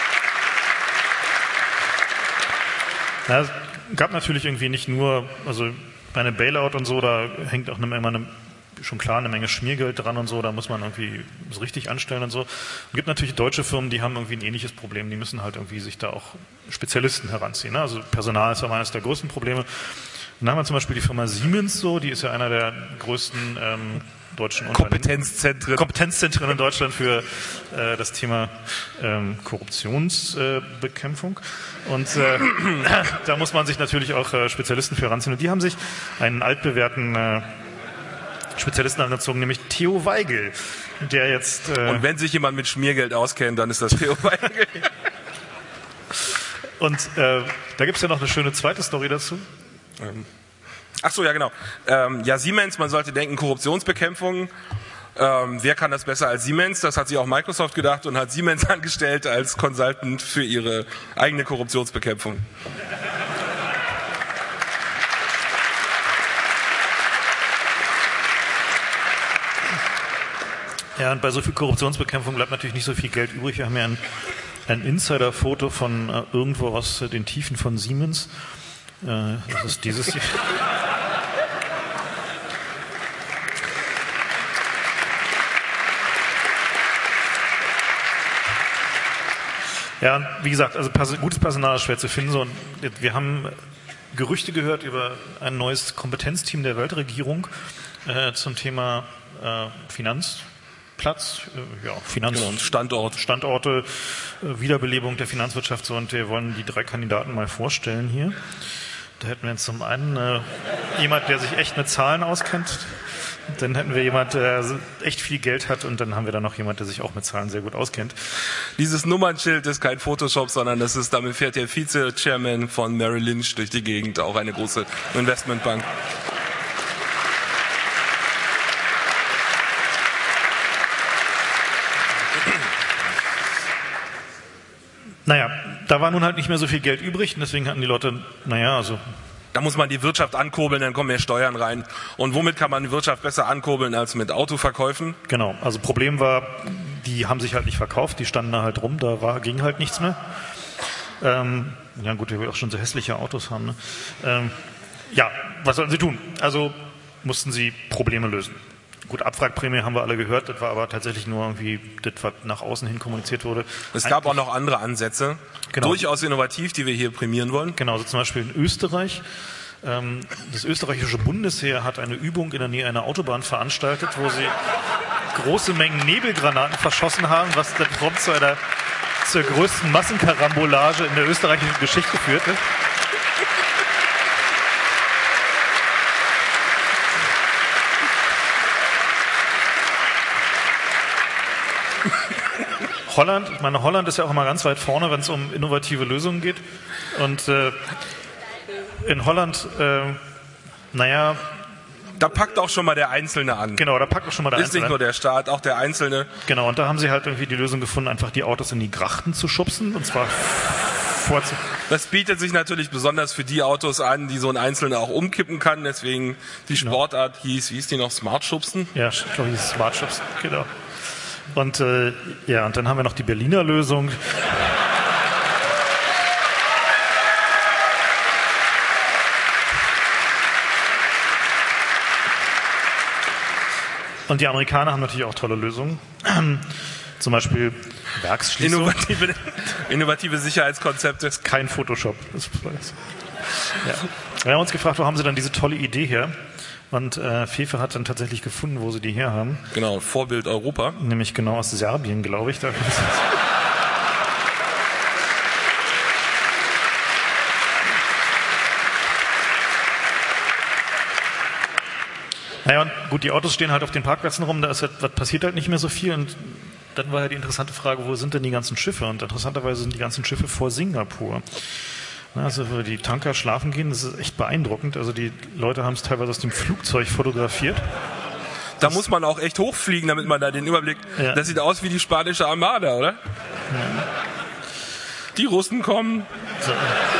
Ja, es gab natürlich irgendwie nicht nur, also bei einem Bailout und so, da hängt auch eine, immer eine, schon klar eine Menge Schmiergeld dran und so, da muss man irgendwie so richtig anstellen und so. Es gibt natürlich deutsche Firmen, die haben irgendwie ein ähnliches Problem, die müssen halt irgendwie sich da auch Spezialisten heranziehen. Ne? Also Personal ist ja eines der größten Probleme. Und dann haben wir zum Beispiel die Firma Siemens, so, die ist ja einer der größten ähm, deutschen Kompetenzzentren. Kompetenzzentren in Deutschland für äh, das Thema ähm, Korruptionsbekämpfung. Äh, und äh, da muss man sich natürlich auch äh, Spezialisten für heranziehen. Und die haben sich einen altbewährten äh, Spezialisten angezogen, nämlich Theo Weigel, der jetzt... Äh, und wenn sich jemand mit Schmiergeld auskennt, dann ist das Theo Weigel. Und äh, da gibt es ja noch eine schöne zweite Story dazu. Ähm. Ach so, ja genau. Ähm, ja, Siemens, man sollte denken, Korruptionsbekämpfung. Ähm, wer kann das besser als Siemens? Das hat sich auch Microsoft gedacht und hat Siemens angestellt als Consultant für ihre eigene Korruptionsbekämpfung. Ja, und bei so viel Korruptionsbekämpfung bleibt natürlich nicht so viel Geld übrig. Wir haben ja ein, ein Insider-Foto von äh, irgendwo aus äh, den Tiefen von Siemens. Äh, das ist dieses hier. Ja, wie gesagt, also gutes Personal ist schwer zu finden. So, und wir haben Gerüchte gehört über ein neues Kompetenzteam der Weltregierung äh, zum Thema äh, Finanzplatz, äh, ja, Finanz genau, Standort. Standorte, äh, Wiederbelebung der Finanzwirtschaft. So, und wir wollen die drei Kandidaten mal vorstellen hier. Da hätten wir jetzt zum einen äh, jemand, der sich echt mit Zahlen auskennt. Dann hätten wir jemand, der echt viel Geld hat, und dann haben wir dann noch jemand, der sich auch mit Zahlen sehr gut auskennt. Dieses Nummernschild ist kein Photoshop, sondern das ist, damit fährt der Vize-Chairman von Merrill Lynch durch die Gegend, auch eine große Investmentbank. Naja, da war nun halt nicht mehr so viel Geld übrig, und deswegen hatten die Leute, naja, also... Da muss man die Wirtschaft ankurbeln, dann kommen mehr Steuern rein. Und womit kann man die Wirtschaft besser ankurbeln als mit Autoverkäufen? Genau, also Problem war, die haben sich halt nicht verkauft, die standen da halt rum, da war, ging halt nichts mehr. Ähm, ja gut, wir will auch schon so hässliche Autos haben. Ne? Ähm, ja, was sollten sie tun? Also mussten sie Probleme lösen. Gut, Abwrackprämie haben wir alle gehört, das war aber tatsächlich nur irgendwie das, was nach außen hin kommuniziert wurde. Es gab Eigentlich, auch noch andere Ansätze, genau, durchaus innovativ, die wir hier prämieren wollen. Genau, so zum Beispiel in Österreich. Ähm, das österreichische Bundesheer hat eine Übung in der Nähe einer Autobahn veranstaltet, wo sie große Mengen Nebelgranaten verschossen haben, was dann prompt zu einer, zur größten Massenkarambolage in der österreichischen Geschichte führte. Holland, ich meine, Holland ist ja auch immer ganz weit vorne, wenn es um innovative Lösungen geht. Und äh, in Holland, äh, naja... Da packt auch schon mal der Einzelne an. Genau, da packt auch schon mal der ist Einzelne an. Ist nicht nur der Staat, auch der Einzelne. Genau, und da haben sie halt irgendwie die Lösung gefunden, einfach die Autos in die Grachten zu schubsen. Und zwar vorzu... Das bietet sich natürlich besonders für die Autos an, die so ein Einzelner auch umkippen kann. Deswegen die Sportart hieß, wie hieß die noch, Smart Schubsen? Ja, ich glaube, die hieß Smart Schubsen, genau. Und äh, ja, und dann haben wir noch die Berliner Lösung. Und die Amerikaner haben natürlich auch tolle Lösungen. Zum Beispiel Werksschließung. Innovative, innovative Sicherheitskonzepte. Das ist kein Photoshop. Das ist, ja. Wir haben uns gefragt, wo haben sie dann diese tolle Idee her? Und äh, Fefe hat dann tatsächlich gefunden, wo sie die her haben. Genau, Vorbild Europa. Nämlich genau aus Serbien, glaube ich. Da naja, und gut, die Autos stehen halt auf den Parkplätzen rum, da ist halt, was passiert halt nicht mehr so viel. Und dann war ja die interessante Frage, wo sind denn die ganzen Schiffe? Und interessanterweise sind die ganzen Schiffe vor Singapur. Also wo die Tanker schlafen gehen, das ist echt beeindruckend. Also die Leute haben es teilweise aus dem Flugzeug fotografiert. Da das muss man auch echt hochfliegen, damit man da den Überblick... Ja. Das sieht aus wie die spanische Armada, oder? Ja. Die Russen kommen. So.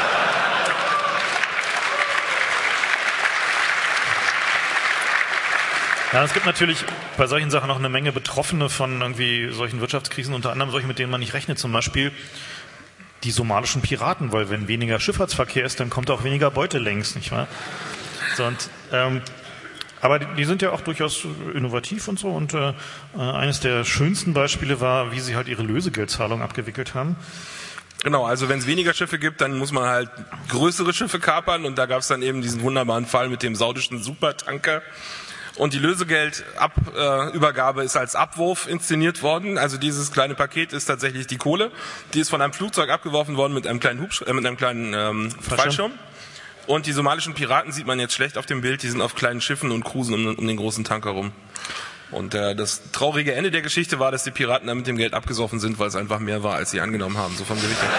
Ja, es gibt natürlich bei solchen Sachen noch eine Menge Betroffene von irgendwie solchen Wirtschaftskrisen, unter anderem solche, mit denen man nicht rechnet. Zum Beispiel die somalischen Piraten, weil wenn weniger Schifffahrtsverkehr ist, dann kommt auch weniger Beute längs, nicht wahr? So, und, ähm, aber die, die sind ja auch durchaus innovativ und so, und äh, eines der schönsten Beispiele war, wie sie halt ihre Lösegeldzahlung abgewickelt haben. Genau, also wenn es weniger Schiffe gibt, dann muss man halt größere Schiffe kapern, und da gab es dann eben diesen wunderbaren Fall mit dem saudischen Supertanker. Und die Lösegeldübergabe äh, ist als Abwurf inszeniert worden. Also dieses kleine Paket ist tatsächlich die Kohle. Die ist von einem Flugzeug abgeworfen worden mit einem kleinen Hubsch äh, mit einem kleinen ähm, Fallschirm. Und die somalischen Piraten sieht man jetzt schlecht auf dem Bild. Die sind auf kleinen Schiffen und cruisen um, um den großen Tanker rum. Und äh, das traurige Ende der Geschichte war, dass die Piraten dann mit dem Geld abgesoffen sind, weil es einfach mehr war, als sie angenommen haben. So vom Gewicht her.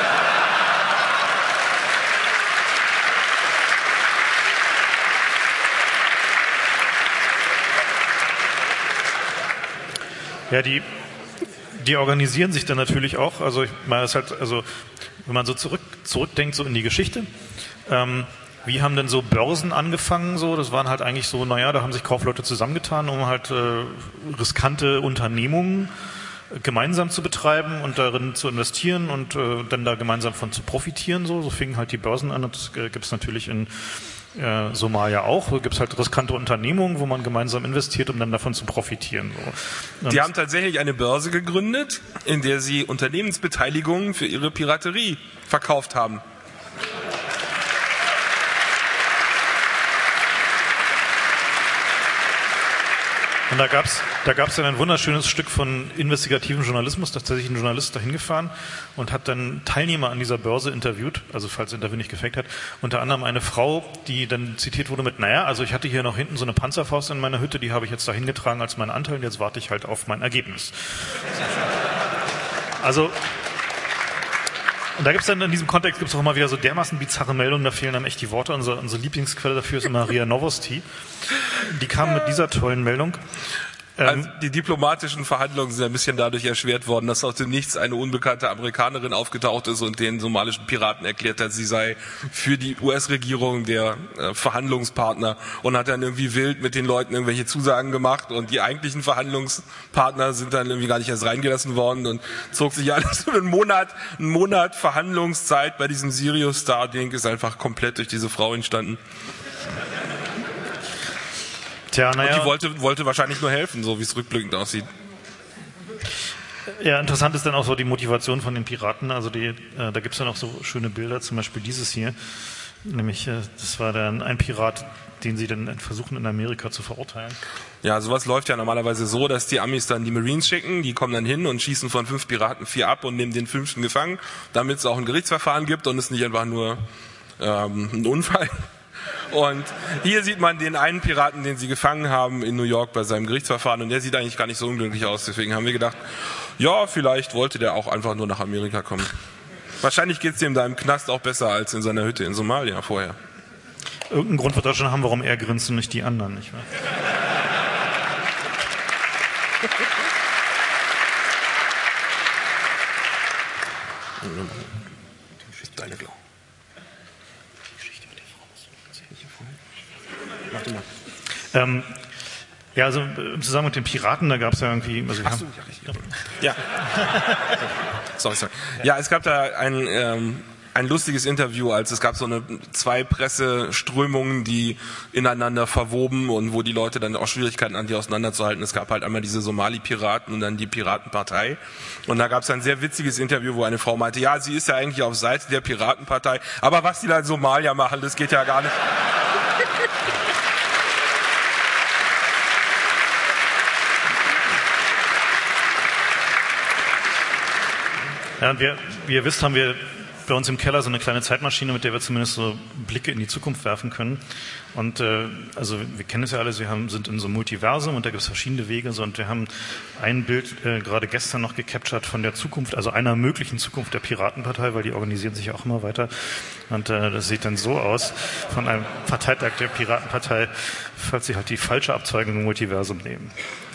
Ja, die, die organisieren sich dann natürlich auch. Also ich meine, es halt, also wenn man so zurück, zurückdenkt so in die Geschichte, ähm, wie haben denn so Börsen angefangen? So, das waren halt eigentlich so, naja, da haben sich Kaufleute zusammengetan, um halt äh, riskante Unternehmungen gemeinsam zu betreiben und darin zu investieren und äh, dann da gemeinsam von zu profitieren. So, so fingen halt die Börsen an. Und das äh, gibt es natürlich in Äh, Somalia auch. Da gibt es halt riskante Unternehmungen, wo man gemeinsam investiert, um dann davon zu profitieren. So. Die haben tatsächlich eine Börse gegründet, in der sie Unternehmensbeteiligungen für ihre Piraterie verkauft haben. Und da gab's da gab's dann ein wunderschönes Stück von investigativen Journalismus, da ist tatsächlich ein Journalist dahin gefahren und hat dann Teilnehmer an dieser Börse interviewt, also falls das Interview nicht gefaked hat, unter anderem eine Frau, die dann zitiert wurde mit, naja, also ich hatte hier noch hinten so eine Panzerfaust in meiner Hütte, die habe ich jetzt da hingetragen als meinen Anteil und jetzt warte ich halt auf mein Ergebnis. Also, und da gibt's dann in diesem Kontext gibt's auch immer wieder so dermaßen bizarre Meldungen, da fehlen einem echt die Worte. Unsere, unsere Lieblingsquelle dafür ist immer RIA Novosti. Die kam mit dieser tollen Meldung. Also die diplomatischen Verhandlungen sind ein bisschen dadurch erschwert worden, dass aus dem Nichts eine unbekannte Amerikanerin aufgetaucht ist und den somalischen Piraten erklärt hat, sie sei für die U S-Regierung der äh, Verhandlungspartner, und hat dann irgendwie wild mit den Leuten irgendwelche Zusagen gemacht, und die eigentlichen Verhandlungspartner sind dann irgendwie gar nicht erst reingelassen worden, und zog sich alles so einen Monat, einen Monat Verhandlungszeit bei diesem Sirius Star-Ding ist einfach komplett durch diese Frau entstanden. Tja, naja. Und die wollte, wollte wahrscheinlich nur helfen, so wie es rückblickend aussieht. Ja, interessant ist dann auch so die Motivation von den Piraten. Also die, äh, da gibt es dann auch so schöne Bilder, zum Beispiel dieses hier. Nämlich, äh, das war dann ein Pirat, den sie dann versuchen in Amerika zu verurteilen. Ja, sowas läuft ja normalerweise so, dass die Amis dann die Marines schicken, die kommen dann hin und schießen von fünf Piraten vier ab und nehmen den fünften gefangen, damit es auch ein Gerichtsverfahren gibt und es nicht einfach nur ähm, ein Unfall. Und hier sieht man den einen Piraten, den sie gefangen haben in New York bei seinem Gerichtsverfahren, und der sieht eigentlich gar nicht so unglücklich aus. Deswegen haben wir gedacht, ja, vielleicht wollte der auch einfach nur nach Amerika kommen. Wahrscheinlich geht es dem da im Knast auch besser als in seiner Hütte in Somalia vorher. Irgendeinen Grund wird das schon haben, warum er grinst und nicht die anderen, nicht wahr? Deine Blau. Ähm, ja, also im Zusammenhang mit den Piraten, da gab es ja irgendwie... Also Ach so, ja, richtig. Ja. sorry, sorry. Ja, es gab da ein, ähm, ein lustiges Interview, als es gab so eine zwei Presseströmungen, die ineinander verwoben und wo die Leute dann auch Schwierigkeiten hatten, die auseinanderzuhalten. Es gab halt einmal diese Somali-Piraten und dann die Piratenpartei. Und da gab es ein sehr witziges Interview, wo eine Frau meinte, ja, sie ist ja eigentlich auf Seite der Piratenpartei, aber was die da in Somalia machen, das geht ja gar nicht. Ja, und wir, wie ihr wisst, haben wir bei uns im Keller so eine kleine Zeitmaschine, mit der wir zumindest so Blicke in die Zukunft werfen können. Und äh, also wir kennen es ja alle, wir haben, sind in so einem Multiversum und da gibt es verschiedene Wege. So, und wir haben ein Bild äh, gerade gestern noch gecaptured von der Zukunft, also einer möglichen Zukunft der Piratenpartei, weil die organisieren sich ja auch immer weiter. Und äh, das sieht dann so aus, von einem Parteitag der Piratenpartei, falls sie halt die falsche Abzweigung im Multiversum nehmen.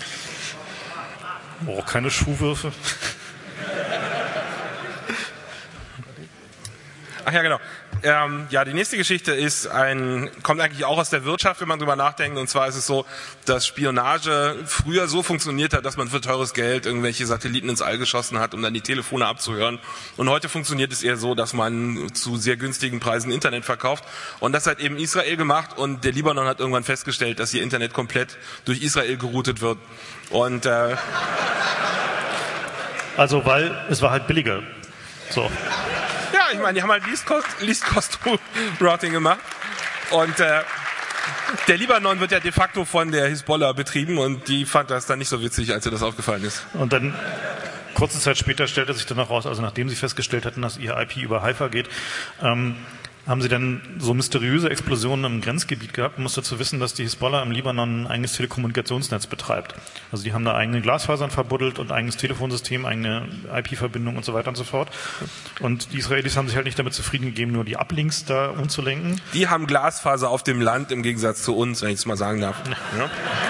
Oh, keine Schuhwürfe. Ach ja, genau. Ähm, ja, die nächste Geschichte ist ein, kommt eigentlich auch aus der Wirtschaft, wenn man drüber nachdenkt. Und zwar ist es so, dass Spionage früher so funktioniert hat, dass man für teures Geld irgendwelche Satelliten ins All geschossen hat, um dann die Telefone abzuhören. Und heute funktioniert es eher so, dass man zu sehr günstigen Preisen Internet verkauft. Und das hat eben Israel gemacht. Und der Libanon hat irgendwann festgestellt, dass ihr Internet komplett durch Israel geroutet wird. Und äh, also, weil es war halt billiger. So. Ja, ich meine, die haben halt Least Cost, Least Cost Routing gemacht. Und äh, der Libanon wird ja de facto von der Hisbollah betrieben und die fand das dann nicht so witzig, als ihr das aufgefallen ist. Und dann, kurze Zeit später, stellte sich dann noch raus, also nachdem sie festgestellt hatten, dass ihr I P über Haifa geht, ähm, haben sie dann so mysteriöse Explosionen im Grenzgebiet gehabt. Man muss dazu wissen, dass die Hisbollah im Libanon ein eigenes Telekommunikationsnetz betreibt. Also die haben da eigene Glasfasern verbuddelt und eigenes Telefonsystem, eigene I P-Verbindung und so weiter und so fort. Und die Israelis haben sich halt nicht damit zufrieden gegeben, nur die Uplinks da umzulenken. Die haben Glasfaser auf dem Land im Gegensatz zu uns, wenn ich es mal sagen darf. Ja.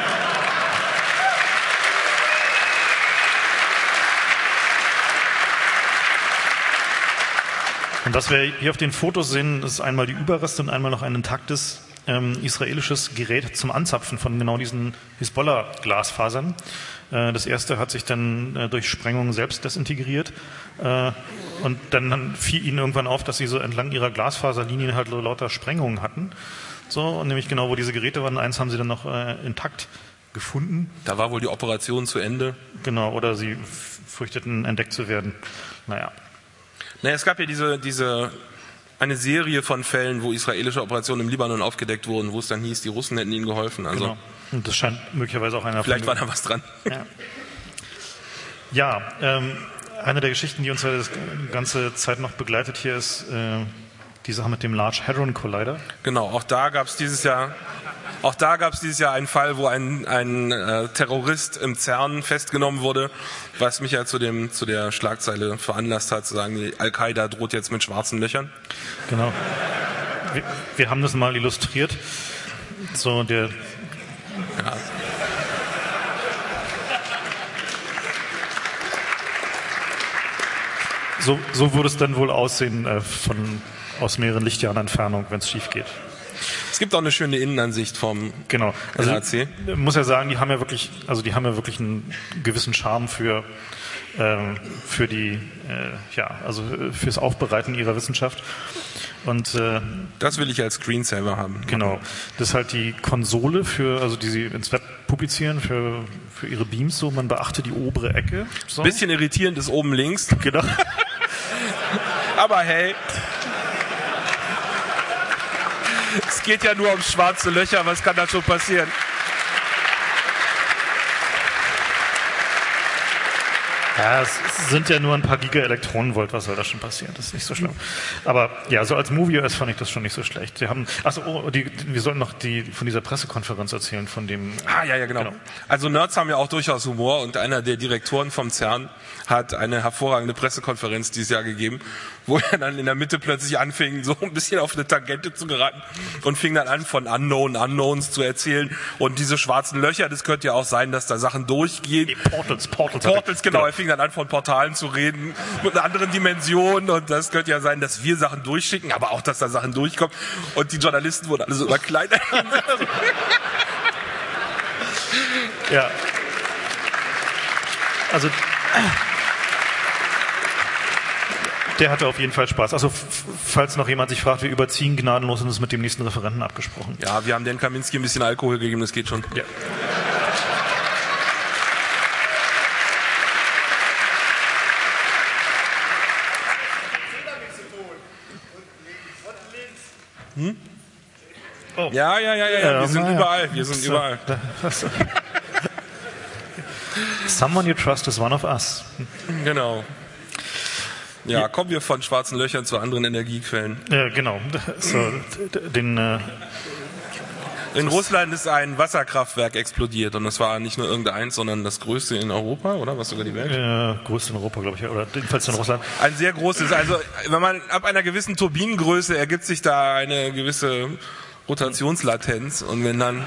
Und was wir hier auf den Fotos sehen, ist einmal die Überreste und einmal noch ein intaktes ähm, israelisches Gerät zum Anzapfen von genau diesen Hisbollah-Glasfasern. Äh, das erste hat sich dann äh, durch Sprengung selbst desintegriert. Äh, und dann fiel ihnen irgendwann auf, dass sie so entlang ihrer Glasfaserlinien halt so lauter Sprengungen hatten. So, und nämlich genau, wo diese Geräte waren, eins haben sie dann noch äh, intakt gefunden. Da war wohl die Operation zu Ende. Genau, oder sie fürchteten, entdeckt zu werden. Naja. Naja, es gab ja diese, diese, eine Serie von Fällen, wo israelische Operationen im Libanon aufgedeckt wurden, wo es dann hieß, die Russen hätten ihnen geholfen. Also genau. Und das scheint möglicherweise auch einer vielleicht von war da was dran. Ja, ja ähm, eine der Geschichten, die uns ja das ganze Zeit noch begleitet hier ist, äh, die Sache mit dem Large Hadron Collider. Genau, auch da gab es dieses Jahr Auch da gab es dieses Jahr einen Fall, wo ein, ein äh, Terrorist im CERN festgenommen wurde, was mich ja zu dem zu der Schlagzeile veranlasst hat, zu sagen, die Al-Qaida droht jetzt mit schwarzen Löchern. Genau. Wir, wir haben das mal illustriert. So der. Ja. So, so würde es dann wohl aussehen äh, von aus mehreren Lichtjahren Entfernung, wenn es schief geht. Es gibt auch eine schöne Innenansicht vom genau. Also, L H C. Ich muss ja sagen, die haben ja wirklich, also die haben ja wirklich einen gewissen Charme für ähm, für die, äh, ja, also fürs Aufbereiten ihrer Wissenschaft. Und äh, das will ich als Screensaver haben. Genau. Das ist halt die Konsole für, also die sie ins Web publizieren für für ihre Beams. So, man beachte die obere Ecke. So. Bisschen irritierend ist oben links. Genau. Aber hey. Es geht ja nur um schwarze Löcher, was kann da schon passieren? Ja, es sind ja nur ein paar Giga-Elektronenvolt, was soll da schon passieren? Das ist nicht so schlimm. Aber ja, so als Movie-O S fand ich das schon nicht so schlecht. Sie haben, achso, oh, die, wir sollten noch die von dieser Pressekonferenz erzählen, von dem... Ah, ja, ja, genau. genau. Also Nerds haben ja auch durchaus Humor und einer der Direktoren vom CERN hat eine hervorragende Pressekonferenz dieses Jahr gegeben, wo er dann in der Mitte plötzlich anfing, so ein bisschen auf eine Tangente zu geraten und fing dann an, von Unknown Unknowns zu erzählen. Und diese schwarzen Löcher, das könnte ja auch sein, dass da Sachen durchgehen. Die Portals, Portals. Portals, genau. genau. Er fing dann an, von Portalen zu reden, mit einer anderen Dimension. Und das könnte ja sein, dass wir Sachen durchschicken, aber auch, dass da Sachen durchkommen. Und die Journalisten wurden alle so immer kleiner. Ja. Also... Der hatte auf jeden Fall Spaß. Also falls noch jemand sich fragt, wir überziehen gnadenlos und es mit dem nächsten Referenten abgesprochen. Ja, wir haben den Kaminski ein bisschen Alkohol gegeben, das geht schon. Ja. Hm? Oh. Ja, ja, ja, ja, ja, wir sind überall, wir sind überall. Someone you trust is one of us. Genau. Ja, kommen wir von schwarzen Löchern zu anderen Energiequellen. Ja, genau. So, den, äh in Russland ist ein Wasserkraftwerk explodiert und das war nicht nur irgendeins, sondern das größte in Europa, oder? Was sogar die Welt? Ja, größte in Europa, glaube ich, oder jedenfalls in Russland. Ein sehr großes, also wenn man ab einer gewissen Turbinengröße ergibt sich da eine gewisse Rotationslatenz und wenn dann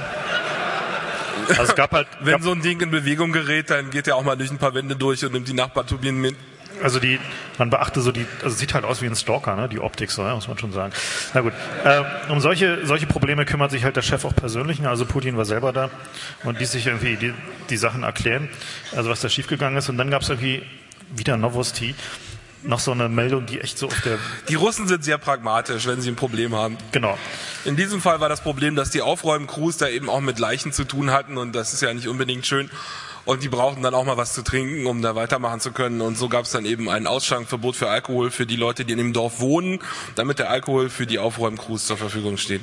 also es gab halt, wenn gab so ein Ding in Bewegung gerät, dann geht er auch mal durch ein paar Wände durch und nimmt die Nachbarturbinen mit. Also die, man beachte so die, also es sieht halt aus wie ein Stalker, ne? Die Optik, so, ja, muss man schon sagen. Na gut, äh, um solche solche Probleme kümmert sich halt der Chef auch persönlich. Also Putin war selber da und ließ sich irgendwie die, die Sachen erklären, also was da schiefgegangen ist. Und dann gab es irgendwie wieder Novosti, noch so eine Meldung, die echt so auf der... Die Russen sind sehr pragmatisch, wenn sie ein Problem haben. Genau. In diesem Fall war das Problem, dass die Aufräumcrews da eben auch mit Leichen zu tun hatten und das ist ja nicht unbedingt schön. Und die brauchten dann auch mal was zu trinken, um da weitermachen zu können. Und so gab es dann eben ein Ausschankverbot für Alkohol für die Leute, die in dem Dorf wohnen, damit der Alkohol für die Aufräumcrews zur Verfügung steht.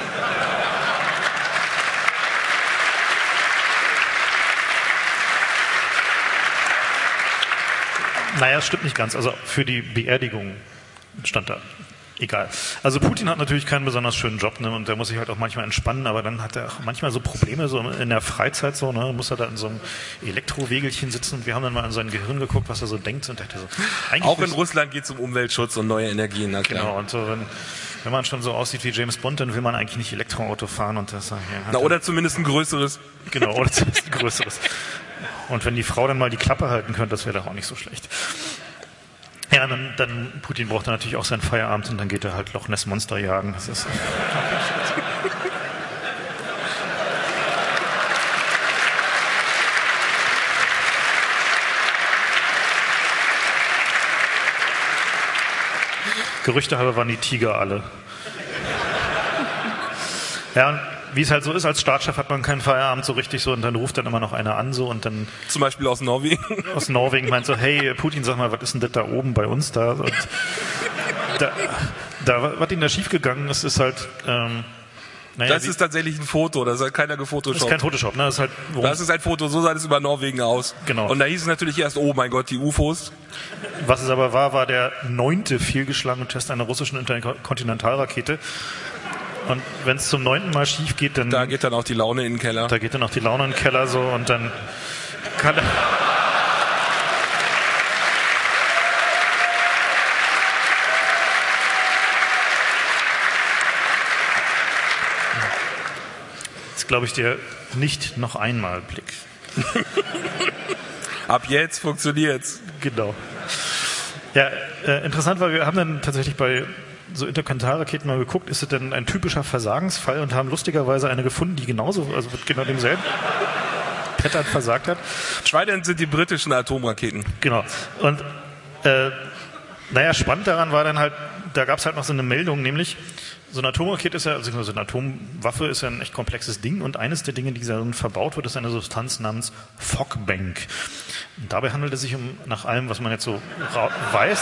Naja, es stimmt nicht ganz. Also für die Beerdigung stand da. Egal. Also Putin hat natürlich keinen besonders schönen Job, ne, und der muss sich halt auch manchmal entspannen, aber dann hat er auch manchmal so Probleme so in der Freizeit so, ne, muss er da in so einem Elektrowegelchen sitzen und wir haben dann mal in sein Gehirn geguckt, was er so denkt und dachte so, eigentlich auch in Russland geht es um Umweltschutz und neue Energien. Na klar. Genau, und so, wenn, wenn man schon so aussieht wie James Bond, dann will man eigentlich nicht Elektroauto fahren und das, ja, Na, oder zumindest ein größeres. Genau, oder zumindest ein größeres. Und wenn die Frau dann mal die Klappe halten könnte, das wäre doch auch nicht so schlecht. Ja, dann, dann Putin braucht dann natürlich auch seinen Feierabend und dann geht er halt Loch Ness Monster jagen. Das ist Gerüchte halber waren die Tiger alle. Ja, und wie es halt so ist, als Staatschef hat man keinen Feierabend so richtig so und dann ruft dann immer noch einer an so und dann... Zum Beispiel aus Norwegen. Aus Norwegen meint so, hey Putin, sag mal, was ist denn das da oben bei uns da? Und da, da was ihnen da schiefgegangen ist, ist halt... Ähm, naja, das die, ist tatsächlich ein Foto, das hat keiner gefotoshoppt. Das ist kein Photoshop, ne? Das ist halt... Das ist ein Foto, so sah es über Norwegen aus. Genau. Und da hieß es natürlich erst, oh mein Gott, die U F Os. Was es aber war, war der neunte fehlgeschlagene Test einer russischen Interkontinentalrakete. Und wenn es zum neunten Mal schief geht, dann... Da geht dann auch die Laune in den Keller. Da geht dann auch die Laune in den Keller so und dann kann er... Jetzt glaube ich dir nicht noch einmal Blick. Ab jetzt funktioniert's. Genau. Ja, äh, interessant, weil wir haben dann tatsächlich bei so Interkontinentalraketen mal geguckt, ist es denn ein typischer Versagensfall und haben lustigerweise eine gefunden, die genauso, also mit genau demselben Pattern versagt hat. Trident sind die britischen Atomraketen. Genau. Und äh, naja, spannend daran war dann halt, da gab es halt noch so eine Meldung, nämlich so eine Atomrakete ist ja, also so eine Atomwaffe ist ja ein echt komplexes Ding und eines der Dinge, die da verbaut wird, ist eine Substanz namens Fogbank. Und dabei handelt es sich um, nach allem, was man jetzt so weiß,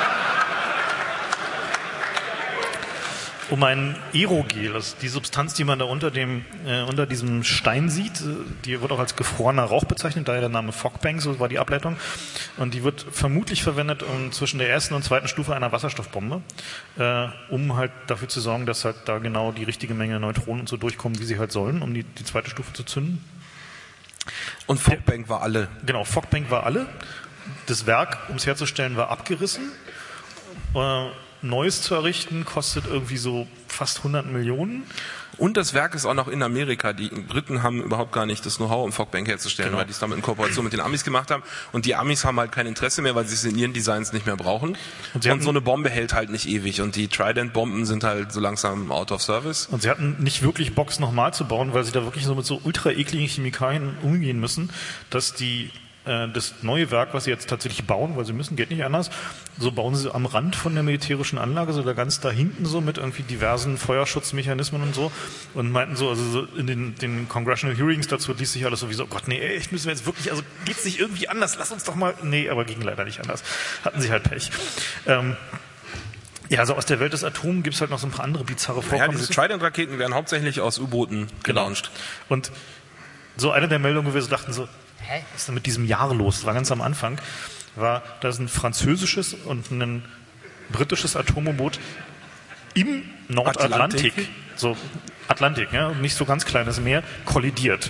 um ein Aerogel, das ist die Substanz, die man da unter dem äh, unter diesem Stein sieht. Die wird auch als gefrorener Rauch bezeichnet, daher der Name Fogbank, so war die Ableitung. Und die wird vermutlich verwendet um zwischen der ersten und zweiten Stufe einer Wasserstoffbombe, äh, um halt dafür zu sorgen, dass halt da genau die richtige Menge Neutronen und so durchkommen, wie sie halt sollen, um die, die zweite Stufe zu zünden. Und Fogbank war alle. Genau, Fogbank war alle. Das Werk, um es herzustellen, war abgerissen. Äh, Neues zu errichten, kostet irgendwie so fast hundert Millionen. Und das Werk ist auch noch in Amerika. Die Briten haben überhaupt gar nicht das Know-how, um Fogbank herzustellen, genau, weil die es damit in Kooperation mit den Amis gemacht haben. Und die Amis haben halt kein Interesse mehr, weil sie es in ihren Designs nicht mehr brauchen. Und, und so eine Bombe hält halt nicht ewig. Und die Trident-Bomben sind halt so langsam out of service. Und sie hatten nicht wirklich Bock, nochmal zu bauen, weil sie da wirklich so mit so ultra ekligen Chemikalien umgehen müssen, dass die das neue Werk, was sie jetzt tatsächlich bauen, weil sie müssen, geht nicht anders, so bauen sie am Rand von der militärischen Anlage, so da ganz da hinten so mit irgendwie diversen Feuerschutzmechanismen und so und meinten so, also so in den, den Congressional Hearings dazu liest sich alles sowieso, oh Gott, nee, echt müssen wir jetzt wirklich, also geht's nicht irgendwie anders, lass uns doch mal, nee, aber ging leider nicht anders. Hatten sie halt Pech. Ähm, Ja, also aus der Welt des Atoms gibt es halt noch so ein paar andere bizarre Vorkommen. Ja, diese Trident-Raketen werden hauptsächlich aus U-Booten gelauncht. Und so eine der Meldungen, wo wir so dachten so, hä, was ist denn mit diesem Jahr los? Das war ganz am Anfang, war, dass ein französisches und ein britisches Atom-U-Boot im Nordatlantik, Atlantik? so Atlantik, ja, nicht so ganz kleines Meer, kollidiert.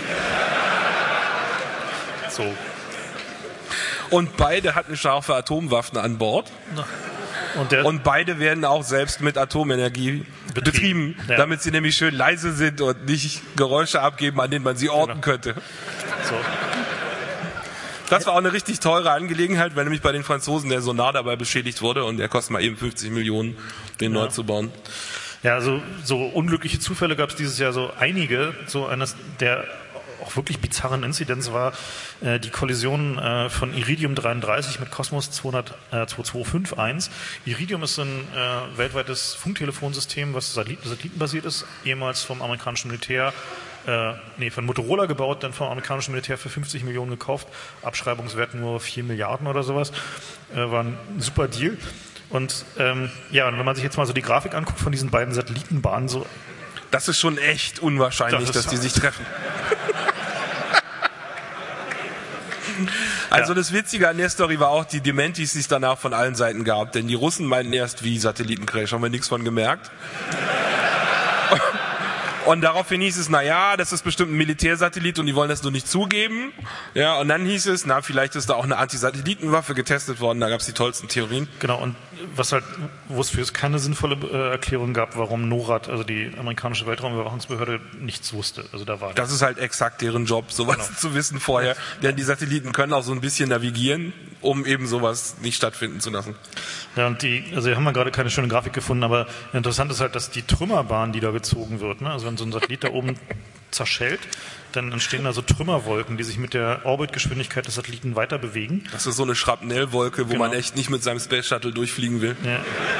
So. Und beide hatten scharfe Atomwaffen an Bord. Und, der, und beide werden auch selbst mit Atomenergie betrieben, betrieben ja. damit sie nämlich schön leise sind und nicht Geräusche abgeben, an denen man sie orten genau. könnte. So. Das war auch eine richtig teure Angelegenheit, weil nämlich bei den Franzosen der Sonar dabei beschädigt wurde und der kostet mal eben fünfzig Millionen, den ja. neu zu bauen. Ja, also so unglückliche Zufälle gab es dieses Jahr so einige. So eines der auch wirklich bizarren Inzidenz war äh, die Kollision äh, von Iridium dreiunddreißig mit Cosmos zweiundzwanzig einundfünfzig. Iridium ist ein äh, weltweites Funktelefonsystem, was Satelliten, satellitenbasiert ist, ehemals vom amerikanischen Militär, äh, nee, von Motorola gebaut, dann vom amerikanischen Militär für fünfzig Millionen gekauft, Abschreibungswert nur vier Milliarden oder sowas, äh, war ein super Deal. Und ähm, ja, und wenn man sich jetzt mal so die Grafik anguckt von diesen beiden Satellitenbahnen, so... Das ist schon echt unwahrscheinlich, das dass die sich treffen. Also ja. Das Witzige an der Story war auch die Dementis, die es danach von allen Seiten gab. Denn die Russen meinten erst, wie Satellitencrash, haben wir nichts von gemerkt. Und daraufhin hieß es, na ja, das ist bestimmt ein Militärsatellit und die wollen das nur nicht zugeben. Ja, und dann hieß es, na, vielleicht ist da auch eine Anti-Satellitenwaffe getestet worden, da gab es die tollsten Theorien. Genau, und was halt, wo es für es keine sinnvolle äh, Erklärung gab, warum NORAD, also die amerikanische Weltraumüberwachungsbehörde, nichts wusste. Also da war das ist halt exakt deren Job, sowas genau. zu wissen vorher. Denn die Satelliten können auch so ein bisschen navigieren, um eben sowas nicht stattfinden zu lassen. Ja, und die, also hier haben wir gerade keine schöne Grafik gefunden, aber interessant ist halt, dass die Trümmerbahn, die da gezogen wird, ne, also wenn so ein Satellit da oben zerschellt, dann entstehen da so Trümmerwolken, die sich mit der Orbitgeschwindigkeit des Satelliten weiter bewegen. Das ist so eine Schrapnellwolke, wo genau. man echt nicht mit seinem Space Shuttle durchfliegen will. Ja,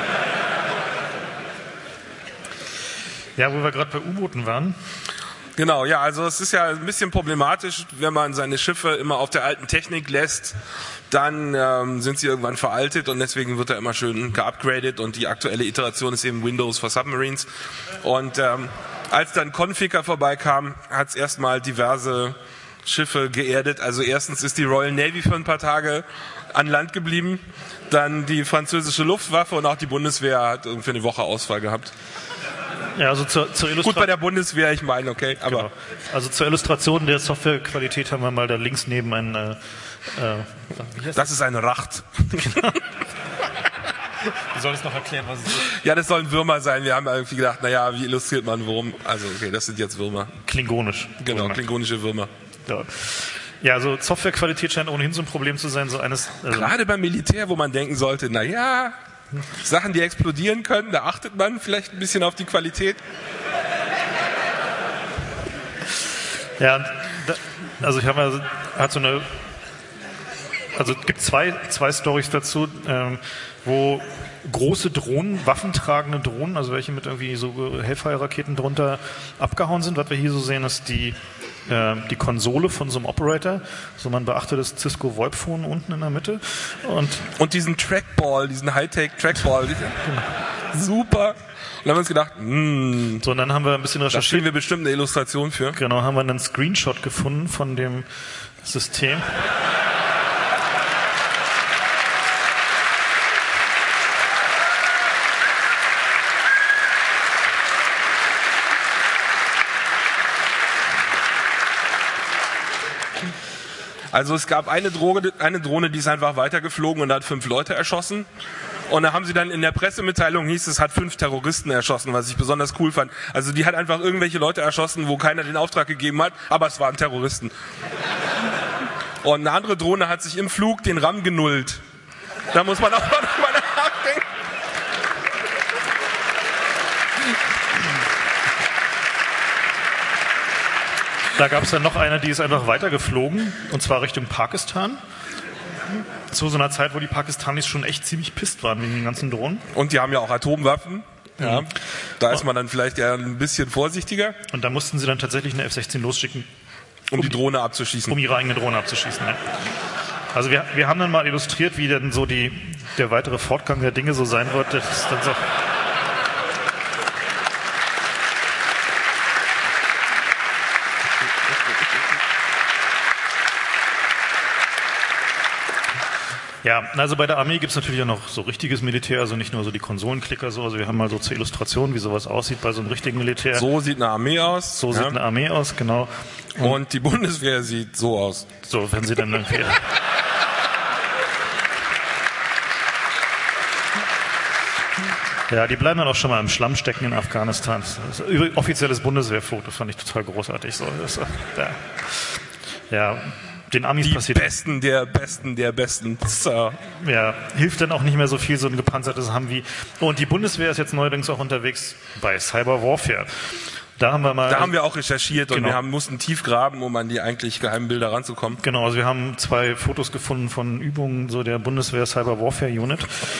ja wo wir gerade bei U-Booten waren. Genau, ja, also es ist ja ein bisschen problematisch, wenn man seine Schiffe immer auf der alten Technik lässt, dann ähm, sind sie irgendwann veraltet und deswegen wird er immer schön geupgradet und die aktuelle Iteration ist eben Windows for Submarines. Und ähm, als dann Configure vorbeikam, hat es erstmal diverse Schiffe geerdet. Also erstens ist die Royal Navy für ein paar Tage an Land geblieben, dann die französische Luftwaffe und auch die Bundeswehr hat irgendwie eine Woche Ausfall gehabt. Ja, also zur, zur Illustration. Gut, bei der Bundeswehr, ich meine, okay. Aber genau. Also zur Illustration der Softwarequalität haben wir mal da links neben ein... Äh, äh, wie heißt das? Das ist eine Racht. Genau. Du solltest noch erklären, was es ist. Ja, das sollen Würmer sein. Wir haben irgendwie gedacht, naja, wie illustriert man einen Wurm? Also, okay, das sind jetzt Würmer. Klingonisch. Genau, Würmer. klingonische Würmer. Ja. Ja, also Softwarequalität scheint ohnehin so ein Problem zu sein. So eines, also gerade beim Militär, wo man denken sollte, naja... Sachen, die explodieren können, da achtet man vielleicht ein bisschen auf die Qualität. Ja, also ich habe also, hat so eine, also es gibt zwei, zwei Storys dazu, ähm, wo große Drohnen, waffentragende Drohnen, also welche mit irgendwie so Hellfire-Raketen drunter abgehauen sind. Was wir hier so sehen, ist die die Konsole von so einem Operator. So, man beachtet das Cisco VoIP-Phone unten in der Mitte. Und, und diesen Trackball, diesen Hightech-Trackball. Super. Und dann haben wir uns gedacht, mh, so, und dann haben wir ein bisschen recherchiert. Da stehen wir bestimmt eine Illustration für. Genau, haben wir einen Screenshot gefunden von dem System. Also es gab eine Drohne, eine Drohne, die ist einfach weitergeflogen und hat fünf Leute erschossen. Und da haben sie dann in der Pressemitteilung, hieß es, hat fünf Terroristen erschossen, was ich besonders cool fand. Also die hat einfach irgendwelche Leute erschossen, wo keiner den Auftrag gegeben hat, aber es waren Terroristen. Und eine andere Drohne hat sich im Flug den RAM genullt. Da muss man auch noch mal nachdenken. Da gab es dann noch eine, die ist einfach weitergeflogen, und zwar Richtung Pakistan. Zu so einer Zeit, wo die Pakistanis schon echt ziemlich pisst waren wegen den ganzen Drohnen. Und die haben ja auch Atomwaffen. Ja, mhm. Da ist man dann vielleicht ja ein bisschen vorsichtiger. Und da mussten sie dann tatsächlich eine F sechzehn losschicken. Um, um die Drohne abzuschießen. Um ihre eigene Drohne abzuschießen, ja. Also wir, wir haben dann mal illustriert, wie denn so die, der weitere Fortgang der Dinge so sein wird. Das ist dann so... Ja, also bei der Armee gibt es natürlich auch noch so richtiges Militär, also nicht nur so die Konsolenklicker so. Also wir haben mal so zur Illustration, wie sowas aussieht bei so einem richtigen Militär. So sieht eine Armee aus. So ja. sieht eine Armee aus, genau. Und, Und die Bundeswehr sieht so aus. So, wenn sie dann irgendwie... Ja, die bleiben dann auch schon mal im Schlamm stecken in Afghanistan. Das ist ein offizielles Bundeswehrfoto, fand ich total großartig. So, das, ja. ja. den Amis Die passiert. Besten der Besten der Besten. So. Ja, hilft dann auch nicht mehr so viel, so ein gepanzertes Humvee. Und die Bundeswehr ist jetzt neuerdings auch unterwegs bei Cyber Warfare. Da haben wir mal. Da haben wir auch recherchiert und genau. wir haben, mussten tief graben, um an die eigentlich geheimen Bilder ranzukommen. Genau, also wir haben zwei Fotos gefunden von Übungen so der Bundeswehr Cyber Warfare Unit.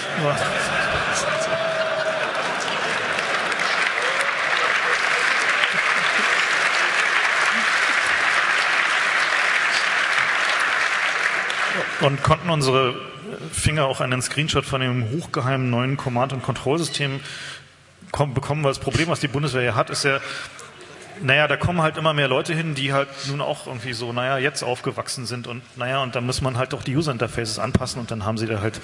Und konnten unsere Finger auch einen Screenshot von dem hochgeheimen neuen Command- und Kontrollsystem bekommen, weil das Problem, was die Bundeswehr hier hat, ist ja, naja, da kommen halt immer mehr Leute hin, die halt nun auch irgendwie so, naja, jetzt aufgewachsen sind und naja, und da muss man halt auch die User-Interfaces anpassen und dann haben sie da halt...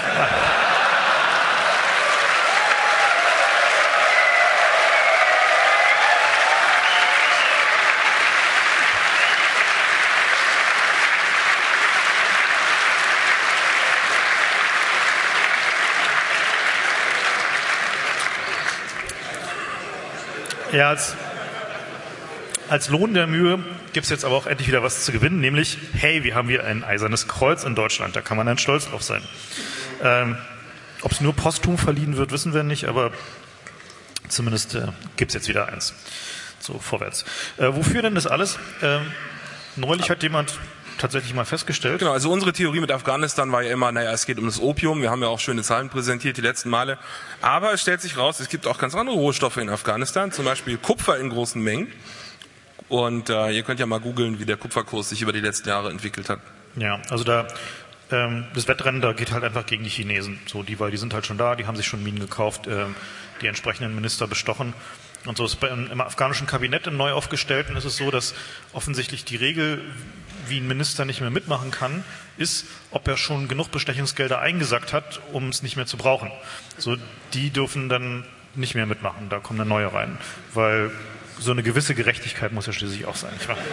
Ja, als, als Lohn der Mühe gibt es jetzt aber auch endlich wieder was zu gewinnen, nämlich, hey, wir haben hier ein eisernes Kreuz in Deutschland, da kann man dann stolz drauf sein. Ähm, ob es nur posthum verliehen wird, wissen wir nicht, aber zumindest äh, gibt es jetzt wieder eins. So, vorwärts. Äh, wofür denn das alles? Ähm, neulich hat jemand tatsächlich mal festgestellt. Genau, also unsere Theorie mit Afghanistan war ja immer, naja, es geht um das Opium. Wir haben ja auch schöne Zahlen präsentiert die letzten Male. Aber es stellt sich raus, es gibt auch ganz andere Rohstoffe in Afghanistan, zum Beispiel Kupfer in großen Mengen. Und äh, ihr könnt ja mal googeln, wie der Kupferkurs sich über die letzten Jahre entwickelt hat. Ja, also da ähm, das Wettrennen, da geht halt einfach gegen die Chinesen. So, die, weil die sind halt schon da, die haben sich schon Minen gekauft, ähm, die entsprechenden Minister bestochen. Und so ist bei, im afghanischen Kabinett im neu aufgestellten ist es so, dass offensichtlich die Regel, wie ein Minister nicht mehr mitmachen kann, ist, ob er schon genug Bestechungsgelder eingesackt hat, um es nicht mehr zu brauchen. So, die dürfen dann nicht mehr mitmachen, da kommen dann neue rein. Weil so eine gewisse Gerechtigkeit muss ja schließlich auch sein, nicht wahr?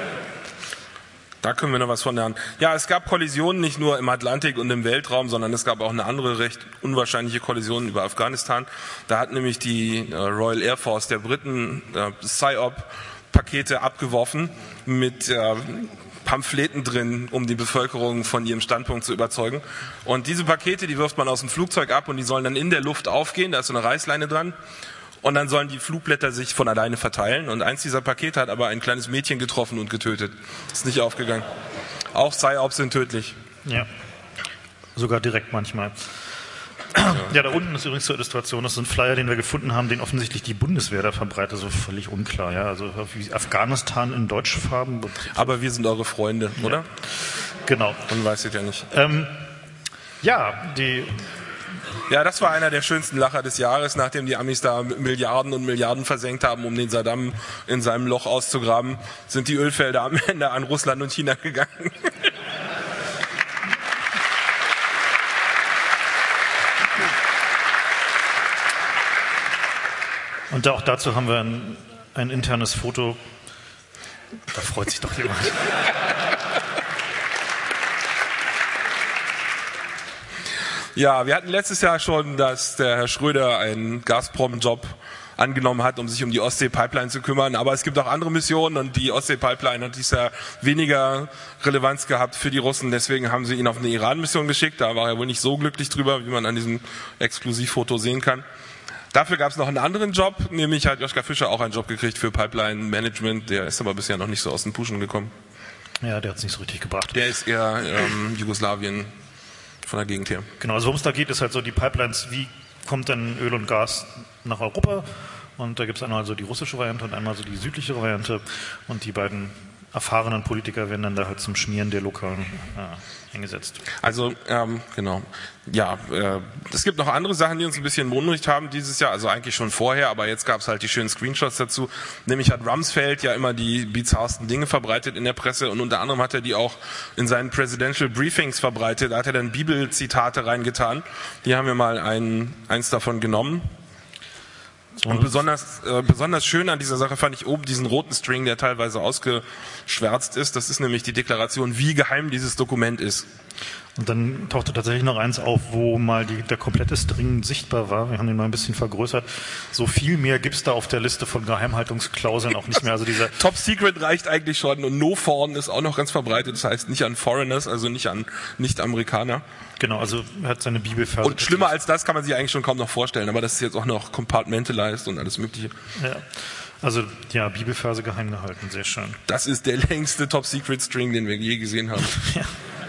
Da können wir noch was von lernen. Ja, es gab Kollisionen nicht nur im Atlantik und im Weltraum, sondern es gab auch eine andere recht unwahrscheinliche Kollision über Afghanistan. Da hat nämlich die äh, Royal Air Force der Briten äh, Psyop-Pakete abgeworfen mit äh, Pamphleten drin, um die Bevölkerung von ihrem Standpunkt zu überzeugen. Und diese Pakete, die wirft man aus dem Flugzeug ab und die sollen dann in der Luft aufgehen. Da ist so eine Reißleine dran. Und dann sollen die Flugblätter sich von alleine verteilen. Und eins dieser Pakete hat aber ein kleines Mädchen getroffen und getötet. Ist nicht aufgegangen. Auch Psyops sind tödlich. Ja, sogar direkt manchmal. Ja. Ja, da unten ist übrigens zur Illustration, das ist ein Flyer, den wir gefunden haben, den offensichtlich die Bundeswehr da verbreitet, so völlig unklar. Ja, also wie Afghanistan in Deutschfarben. Aber wir sind eure Freunde, oder? Ja. Genau. Man weiß es ja nicht. Ähm, ja, die... Ja, das war einer der schönsten Lacher des Jahres, nachdem die Amis da Milliarden und Milliarden versenkt haben, um den Saddam in seinem Loch auszugraben, sind die Ölfelder am Ende an Russland und China gegangen. Und auch dazu haben wir ein, ein internes Foto. Da freut sich doch jemand. Ja, wir hatten letztes Jahr schon, dass der Herr Schröder einen Gazprom-Job angenommen hat, um sich um die Ostsee-Pipeline zu kümmern. Aber es gibt auch andere Missionen und die Ostsee-Pipeline hat dieses Jahr weniger Relevanz gehabt für die Russen. Deswegen haben sie ihn auf eine Iran-Mission geschickt. Da war er wohl nicht so glücklich drüber, wie man an diesem Exklusivfoto sehen kann. Dafür gab es noch einen anderen Job, nämlich hat Joschka Fischer auch einen Job gekriegt für Pipeline-Management. Der ist aber bisher noch nicht so aus den Puschen gekommen. Ja, der hat es nicht so richtig gebracht. Der ist eher ähm, Jugoslawien von der Gegend her. Genau, also worum es da geht, ist halt so die Pipelines, wie kommt denn Öl und Gas nach Europa? Und da gibt es einmal so die russische Variante und einmal so die südliche Variante. Und die beiden erfahrenen Politiker werden dann da halt zum Schmieren der lokalen äh, eingesetzt. Also, ähm, genau. Ja, äh, es gibt noch andere Sachen, die uns ein bisschen beunruhigt haben dieses Jahr, also eigentlich schon vorher, aber jetzt gab es halt die schönen Screenshots dazu. Nämlich hat Rumsfeld ja immer die bizarrsten Dinge verbreitet in der Presse und unter anderem hat er die auch in seinen Presidential Briefings verbreitet. Da hat er dann Bibelzitate reingetan. Hier haben wir mal ein, eins davon genommen. Und besonders, äh, besonders schön an dieser Sache fand ich oben diesen roten String, der teilweise ausgeschwärzt ist. Das ist nämlich die Deklaration, wie geheim dieses Dokument ist. Und dann tauchte tatsächlich noch eins auf, wo mal die, der komplette String sichtbar war. Wir haben den mal ein bisschen vergrößert. So viel mehr gibt's da auf der Liste von Geheimhaltungsklauseln auch nicht mehr. Also dieser Top Secret reicht eigentlich schon und No Foreign ist auch noch ganz verbreitet. Das heißt nicht an Foreigners, also nicht an Nicht-Amerikaner. Genau, also er hat seine Bibelverse. Und schlimmer als das kann man sich eigentlich schon kaum noch vorstellen. Aber das ist jetzt auch noch compartmentalized und alles Mögliche. Ja. Also ja, Bibelverse geheim gehalten, sehr schön. Das ist der längste Top Secret String, den wir je gesehen haben. Ja.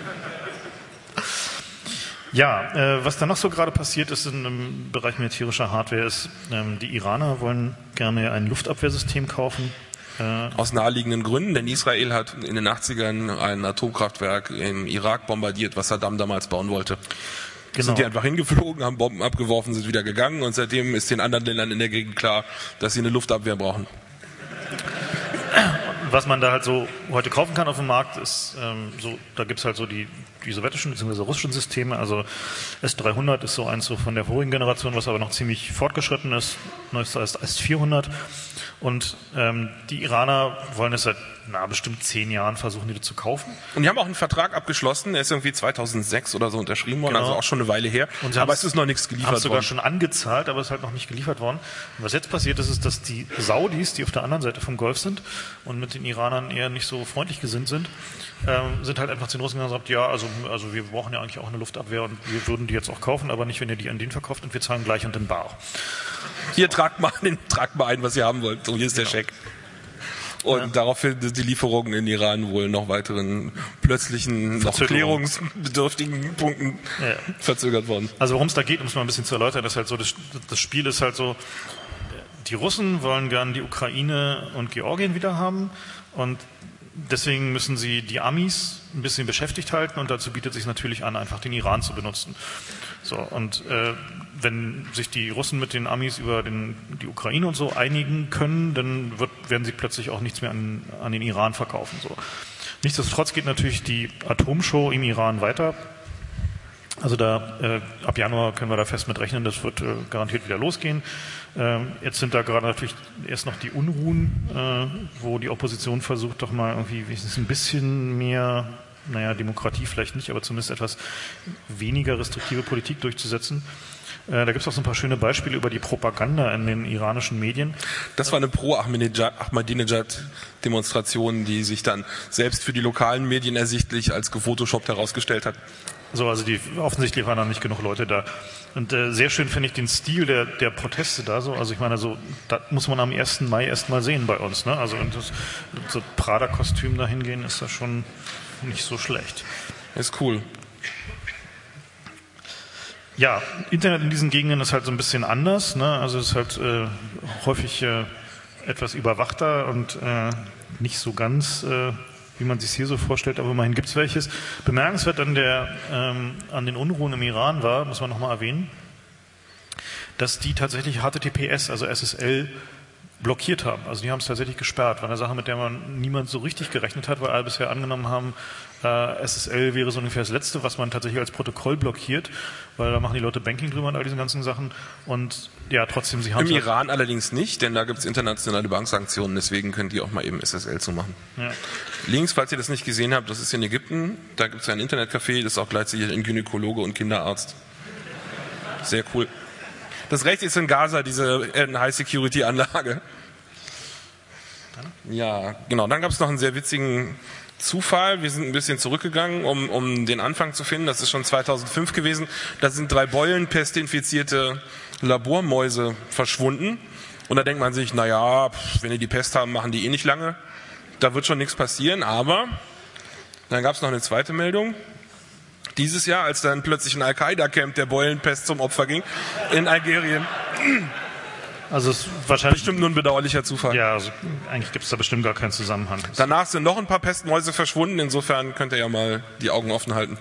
Ja, äh, was da noch so gerade passiert ist im Bereich militärischer Hardware ist, ähm, die Iraner wollen gerne ein Luftabwehrsystem kaufen. Äh, Aus naheliegenden Gründen, denn Israel hat in den achtzigern ein Atomkraftwerk im Irak bombardiert, was Saddam damals bauen wollte. Genau. Sind die einfach hingeflogen, haben Bomben abgeworfen, sind wieder gegangen und seitdem ist den anderen Ländern in der Gegend klar, dass sie eine Luftabwehr brauchen. Was man da halt so heute kaufen kann auf dem Markt, ist ähm, so, da gibt's halt so die, die sowjetischen bzw. russischen Systeme. Also S dreihundert ist so eins so von der vorigen Generation, was aber noch ziemlich fortgeschritten ist. Neuester ist S vierhundert. Und ähm, die Iraner wollen es seit na, bestimmt zehn Jahren versuchen, die zu kaufen. Und die haben auch einen Vertrag abgeschlossen, der ist irgendwie zweitausendsechs oder so unterschrieben worden, genau. Also auch schon eine Weile her. Und aber es ist noch nichts geliefert worden. Haben sogar schon angezahlt, aber es ist halt noch nicht geliefert worden. Und was jetzt passiert ist, ist, dass die Saudis, die auf der anderen Seite vom Golf sind und mit den Iranern eher nicht so freundlich gesinnt sind, ähm, sind halt einfach zu den Russen gegangen und gesagt, ja, also, also wir brauchen ja eigentlich auch eine Luftabwehr und wir würden die jetzt auch kaufen, aber nicht, wenn ihr die an den verkauft und wir zahlen gleich und in bar. Hier, tragt mal, den, tragt mal ein, was ihr haben wollt. So, hier ist genau. der Scheck. Und ja. daraufhin sind die Lieferungen in Iran wohl noch weiteren plötzlichen, noch klärungsbedürftigen Punkten ja. verzögert worden. Also worum es da geht, um es mal ein bisschen zu erläutern, ist halt so, das, das Spiel ist halt so, die Russen wollen gern die Ukraine und Georgien wieder haben und deswegen müssen sie die Amis ein bisschen beschäftigt halten und dazu bietet sich natürlich an, einfach den Iran zu benutzen. So, und äh, wenn sich die Russen mit den Amis über den, die Ukraine und so einigen können, dann wird, werden sie plötzlich auch nichts mehr an, an den Iran verkaufen. So. Nichtsdestotrotz geht natürlich die Atomshow im Iran weiter. Also da äh, ab Januar können wir da fest mit rechnen, das wird äh, garantiert wieder losgehen. Ähm, jetzt sind da gerade natürlich erst noch die Unruhen, äh, wo die Opposition versucht, doch mal irgendwie ein bisschen mehr, naja, Demokratie vielleicht nicht, aber zumindest etwas weniger restriktive Politik durchzusetzen. Äh, da gibt es auch so ein paar schöne Beispiele über die Propaganda in den iranischen Medien. Das war eine Pro-Ahmadinejad-Demonstration, die sich dann selbst für die lokalen Medien ersichtlich als gefotoshoppt herausgestellt hat. So, also die offensichtlich waren da nicht genug Leute da. Und äh, sehr schön finde ich den Stil der, der Proteste da so. Also ich meine, so das muss man am ersten Mai erst mal sehen bei uns. Ne? Also und das, so Prada-Kostüm da hingehen, ist das schon nicht so schlecht. Ist cool. Ja, Internet in diesen Gegenden ist halt so ein bisschen anders. Ne? Also es ist halt äh, häufig äh, etwas überwachter und äh, nicht so ganz... Äh, wie man sich hier so vorstellt, aber immerhin gibt es welches. Bemerkenswert an, der, ähm, an den Unruhen im Iran war, muss man nochmal erwähnen, dass die tatsächlich H T T P S, also S S L, blockiert haben. Also die haben es tatsächlich gesperrt. War eine Sache, mit der man niemand so richtig gerechnet hat, weil alle bisher angenommen haben, äh, S S L wäre so ungefähr das Letzte, was man tatsächlich als Protokoll blockiert, weil da machen die Leute Banking drüber und all diese ganzen Sachen. Und ja, trotzdem, sie haben Im Iran halt allerdings nicht, denn da gibt es internationale Banksanktionen, deswegen können die auch mal eben S S L zumachen. Ja. Links, falls ihr das nicht gesehen habt, das ist in Ägypten, da gibt es ein Internetcafé, das ist auch gleichzeitig ein Gynäkologe und Kinderarzt. Sehr cool. Das rechts ist in Gaza, diese High-Security-Anlage. Ja, genau. Dann gab es noch einen sehr witzigen Zufall. Wir sind ein bisschen zurückgegangen, um, um den Anfang zu finden. Das ist schon zweitausendfünf gewesen. Da sind drei Beulenpest-infizierte Labormäuse verschwunden. Und da denkt man sich, naja, wenn die die Pest haben, machen die eh nicht lange. Da wird schon nichts passieren. Aber dann gab es noch eine zweite Meldung. Dieses Jahr, als dann plötzlich ein Al-Qaida-Camp der Beulenpest zum Opfer ging, in Algerien. Also es ist wahrscheinlich bestimmt nur ein bedauerlicher Zufall. Ja, also eigentlich gibt es da bestimmt gar keinen Zusammenhang. Danach sind noch ein paar Pestmäuse verschwunden, insofern könnt ihr ja mal die Augen offen halten.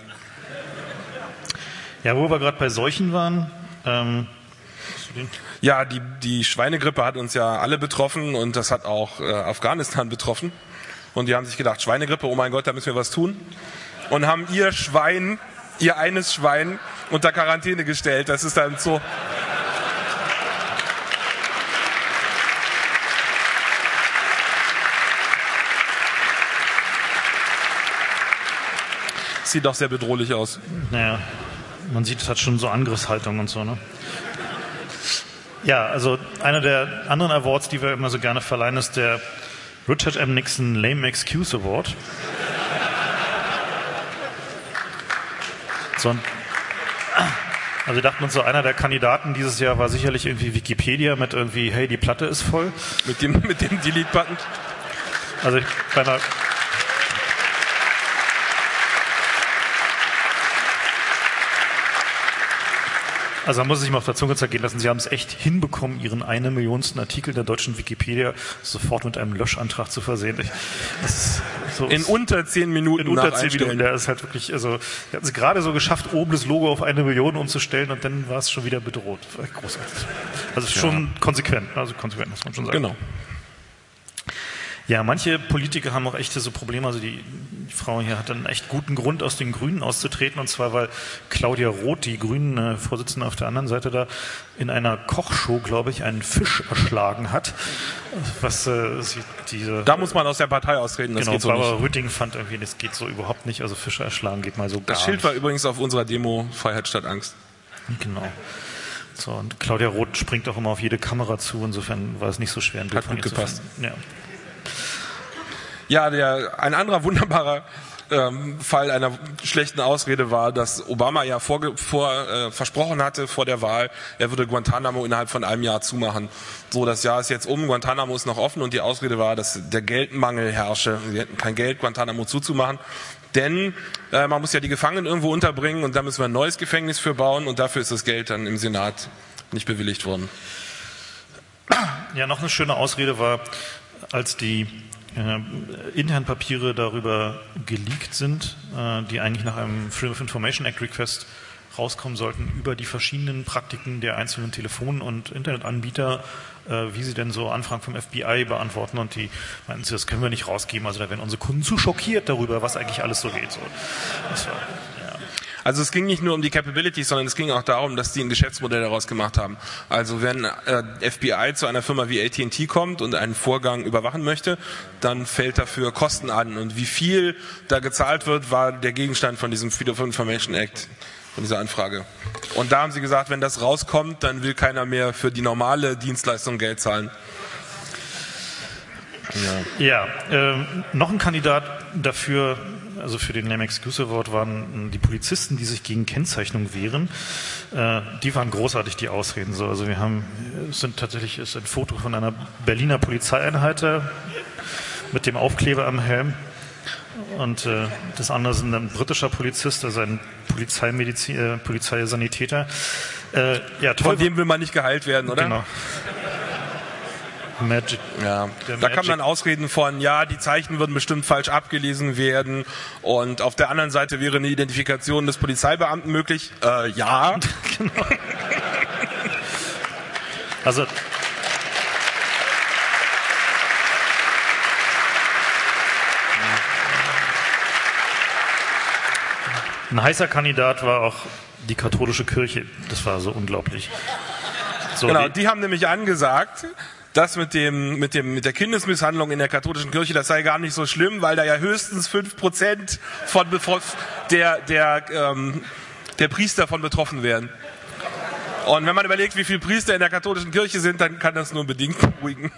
Ja, wo wir gerade bei Seuchen waren. Ähm, ja, die, die Schweinegrippe hat uns ja alle betroffen und das hat auch äh, Afghanistan betroffen. Und die haben sich gedacht, Schweinegrippe, oh mein Gott, da müssen wir was tun. Und haben ihr Schwein, ihr eines Schwein unter Quarantäne gestellt. Das ist dann so. sieht doch sehr bedrohlich aus. Naja, man sieht, es hat schon so Angriffshaltung und so, ne? Ja, also einer der anderen Awards, die wir immer so gerne verleihen, ist der Richard M. Nixon Lame Excuse Award. So ein, also wir dachten uns so, einer der Kandidaten dieses Jahr war sicherlich irgendwie Wikipedia mit irgendwie, hey, die Platte ist voll. Mit dem, mit dem Delete-Button. Also ich, bei einer Also man muss sich mal auf der Zunge zergehen lassen, Sie haben es echt hinbekommen, Ihren eine Millionsten Artikel der deutschen Wikipedia sofort mit einem Löschantrag zu versehen. Ich, das ist so in ist, unter zehn Minuten In unter zehn Minuten, der ist halt wirklich, also der hat es gerade so geschafft, oben das Logo auf eine Million umzustellen und dann war es schon wieder bedroht. Großartig. Also schon ja. konsequent, also konsequent muss man schon sagen. Genau. Ja, manche Politiker haben auch echte so Probleme. Also die, die Frau hier hat einen echt guten Grund, aus den Grünen auszutreten. Und zwar, weil Claudia Roth, die Grünen-Vorsitzende auf der anderen Seite da, in einer Kochshow, glaube ich, einen Fisch erschlagen hat. Was äh, sie, diese... Da muss man aus der Partei austreten, das genau, geht so Barbara nicht. Rütting fand irgendwie, das geht so überhaupt nicht. Also Fische erschlagen geht mal so gar Das Schild nicht. war übrigens auf unserer Demo Freiheit statt Angst. Genau. So, und Claudia Roth springt auch immer auf jede Kamera zu. Insofern war es nicht so schwer, ein Bild Hat von gut ihr zu gepasst. finden. Ja. Ja, der, ein anderer wunderbarer ähm, Fall einer schlechten Ausrede war, dass Obama ja vor, vor, äh, versprochen hatte vor der Wahl, er würde Guantanamo innerhalb von einem Jahr zumachen. So, das Jahr ist jetzt um, Guantanamo ist noch offen und die Ausrede war, dass der Geldmangel herrsche. Sie hätten kein Geld, Guantanamo zuzumachen. Denn äh, man muss ja die Gefangenen irgendwo unterbringen und da müssen wir ein neues Gefängnis für bauen und dafür ist das Geld dann im Senat nicht bewilligt worden. Ja, noch eine schöne Ausrede war, als die äh, internen Papiere darüber geleakt sind, äh, die eigentlich nach einem Freedom of Information Act Request rauskommen sollten, über die verschiedenen Praktiken der einzelnen Telefon- und Internetanbieter, äh, wie sie denn so Anfragen vom F B I beantworten. Und die meinten sie, das können wir nicht rausgeben. Also da werden unsere Kunden zu schockiert darüber, was eigentlich alles so geht. So, das war, ja. Also es ging nicht nur um die Capabilities, sondern es ging auch darum, dass die ein Geschäftsmodell daraus gemacht haben. Also wenn äh, F B I zu einer Firma wie A T and T kommt und einen Vorgang überwachen möchte, dann fällt dafür Kosten an. Und wie viel da gezahlt wird, war der Gegenstand von diesem Freedom of Information Act, von dieser Anfrage. Und da haben sie gesagt, wenn das rauskommt, dann will keiner mehr für die normale Dienstleistung Geld zahlen. Ja, ja äh, noch ein Kandidat dafür, also für den Lame Excuse Award, waren die Polizisten, die sich gegen Kennzeichnung wehren. Äh, die waren großartig, die Ausreden. So, also wir haben, es sind tatsächlich ist ein Foto von einer Berliner Polizeieinheit mit dem Aufkleber am Helm. Und äh, das andere ist ein britischer Polizist, also ein Polizeimedizin, äh, Polizeisanitäter. Äh, ja, toll. Von dem will man nicht geheilt werden, oder? Genau. Magic. Ja, da kann man Ausreden von, ja, die Zeichen würden bestimmt falsch abgelesen werden und auf der anderen Seite wäre eine Identifikation des Polizeibeamten möglich. Äh, ja. Genau. Also ein heißer Kandidat war auch die katholische Kirche. Das war so unglaublich. So, genau, die, die haben nämlich angesagt, das mit dem, mit dem, mit der Kindesmisshandlung in der katholischen Kirche, das sei gar nicht so schlimm, weil da ja höchstens fünf Prozent von der, der, ähm, der Priester von betroffen wären. Und wenn man überlegt, wie viele Priester in der katholischen Kirche sind, dann kann das nur bedingt beruhigen.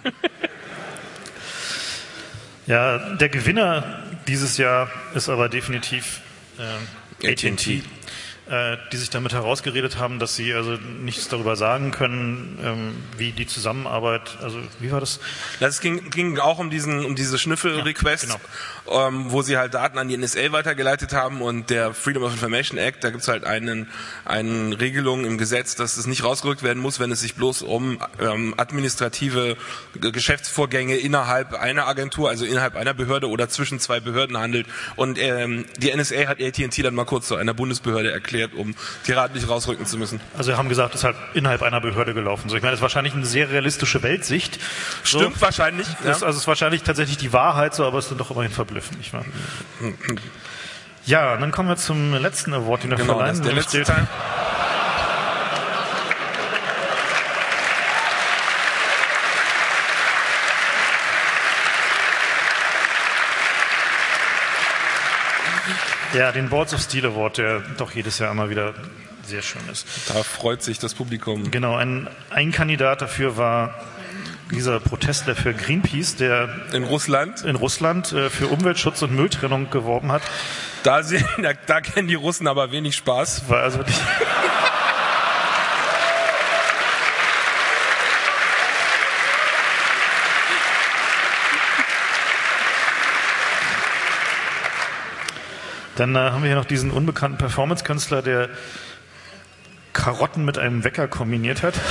Ja, der Gewinner dieses Jahr ist aber definitiv äh, A T and T. Die sich damit herausgeredet haben, dass sie also nichts darüber sagen können, ähm, wie die Zusammenarbeit, also wie war das? Das ging, ging auch um diesen, um diese Schnüffel-Request, ja, genau. ähm, wo sie halt Daten an die N S A weitergeleitet haben und der Freedom of Information Act, da gibt es halt einen, eine Regelung im Gesetz, dass es nicht rausgerückt werden muss, wenn es sich bloß um ähm, administrative Geschäftsvorgänge innerhalb einer Agentur, also innerhalb einer Behörde oder zwischen zwei Behörden handelt. Und ähm, die N S A hat A T and T dann mal kurz zu einer Bundesbehörde erklärt, um die Daten nicht rausrücken zu müssen. Also wir haben gesagt, es ist halt innerhalb einer Behörde gelaufen. So, ich meine, das ist wahrscheinlich eine sehr realistische Weltsicht. Stimmt so, wahrscheinlich. Ja. Das, also es ist wahrscheinlich tatsächlich die Wahrheit, so, aber es ist dann doch immerhin verblüffend, nicht wahr? Ja, und dann kommen wir zum letzten Award, den wir genau, verleihen. Das ist der letzte Teil. Ja, den Balls of Steel Award, der doch jedes Jahr immer wieder sehr schön ist. Da freut sich das Publikum. Genau, ein, ein Kandidat dafür war dieser Protestler für Greenpeace, der in Russland, in Russland äh, für Umweltschutz und Mülltrennung geworben hat. Da, sehen, da, da kennen die Russen aber wenig Spaß. War also wirklich Dann äh, haben wir hier noch diesen unbekannten Performance-Künstler, der Karotten mit einem Wecker kombiniert hat.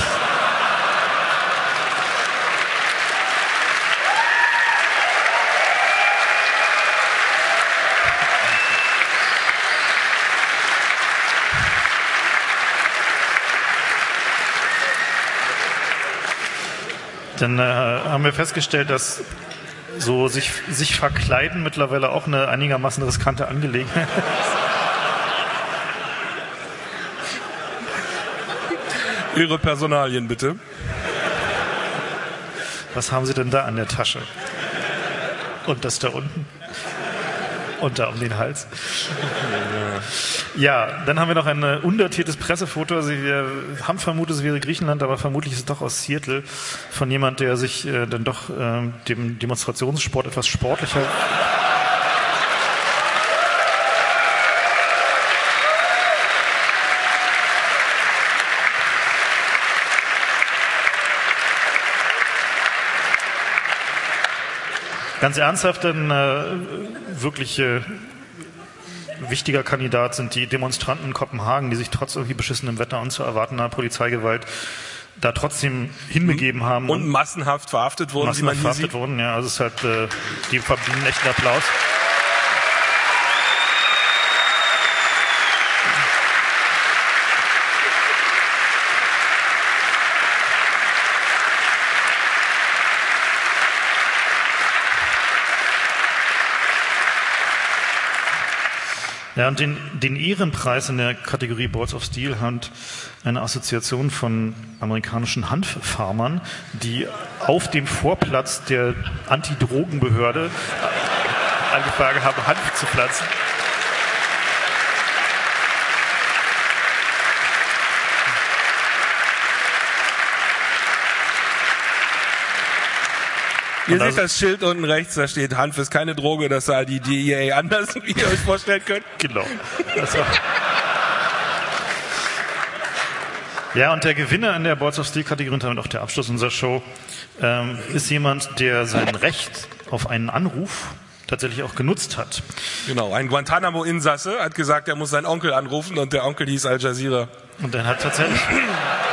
Dann äh, haben wir festgestellt, dass so sich, sich verkleiden mittlerweile auch eine einigermaßen riskante Angelegenheit ist. Ihre Personalien bitte. Was haben Sie denn da an der Tasche? Und das da unten? Und da um den Hals? Ja, dann haben wir noch ein undatiertes Pressefoto. Also wir haben vermutet, es wäre Griechenland, aber vermutlich ist es doch aus Seattle von jemand, der sich äh, dann doch äh, dem Demonstrationssport etwas sportlicher Ganz ernsthaft, ein äh, wirklich äh, wichtiger Kandidat sind die Demonstranten in Kopenhagen, die sich trotz irgendwie beschissenem Wetter und zu erwartender Polizeigewalt da trotzdem hinbegeben haben. Und, und massenhaft verhaftet wurden. Massenhaft verhaftet wurden, ja. Also es ist halt, äh, die verdienen echten Applaus. Ja, und den, den Ehrenpreis in der Kategorie Balls of Steel hat eine Assoziation von amerikanischen Hanffarmern, die auf dem Vorplatz der Anti-Drogen-Behörde angefangen haben, Hanf zu pflanzen. Ihr seht das Schild unten rechts, da steht, Hanf ist keine Droge, das sah die D E A anders, wie ihr euch vorstellen könnt. Genau. Das war ja, und der Gewinner in der Balls of Steel Kategorie und damit auch der Abschluss unserer Show ähm, ist jemand, der sein Recht auf einen Anruf tatsächlich auch genutzt hat. Genau, ein Guantanamo-Insasse hat gesagt, er muss seinen Onkel anrufen und der Onkel hieß Al Jazeera. Und dann hat tatsächlich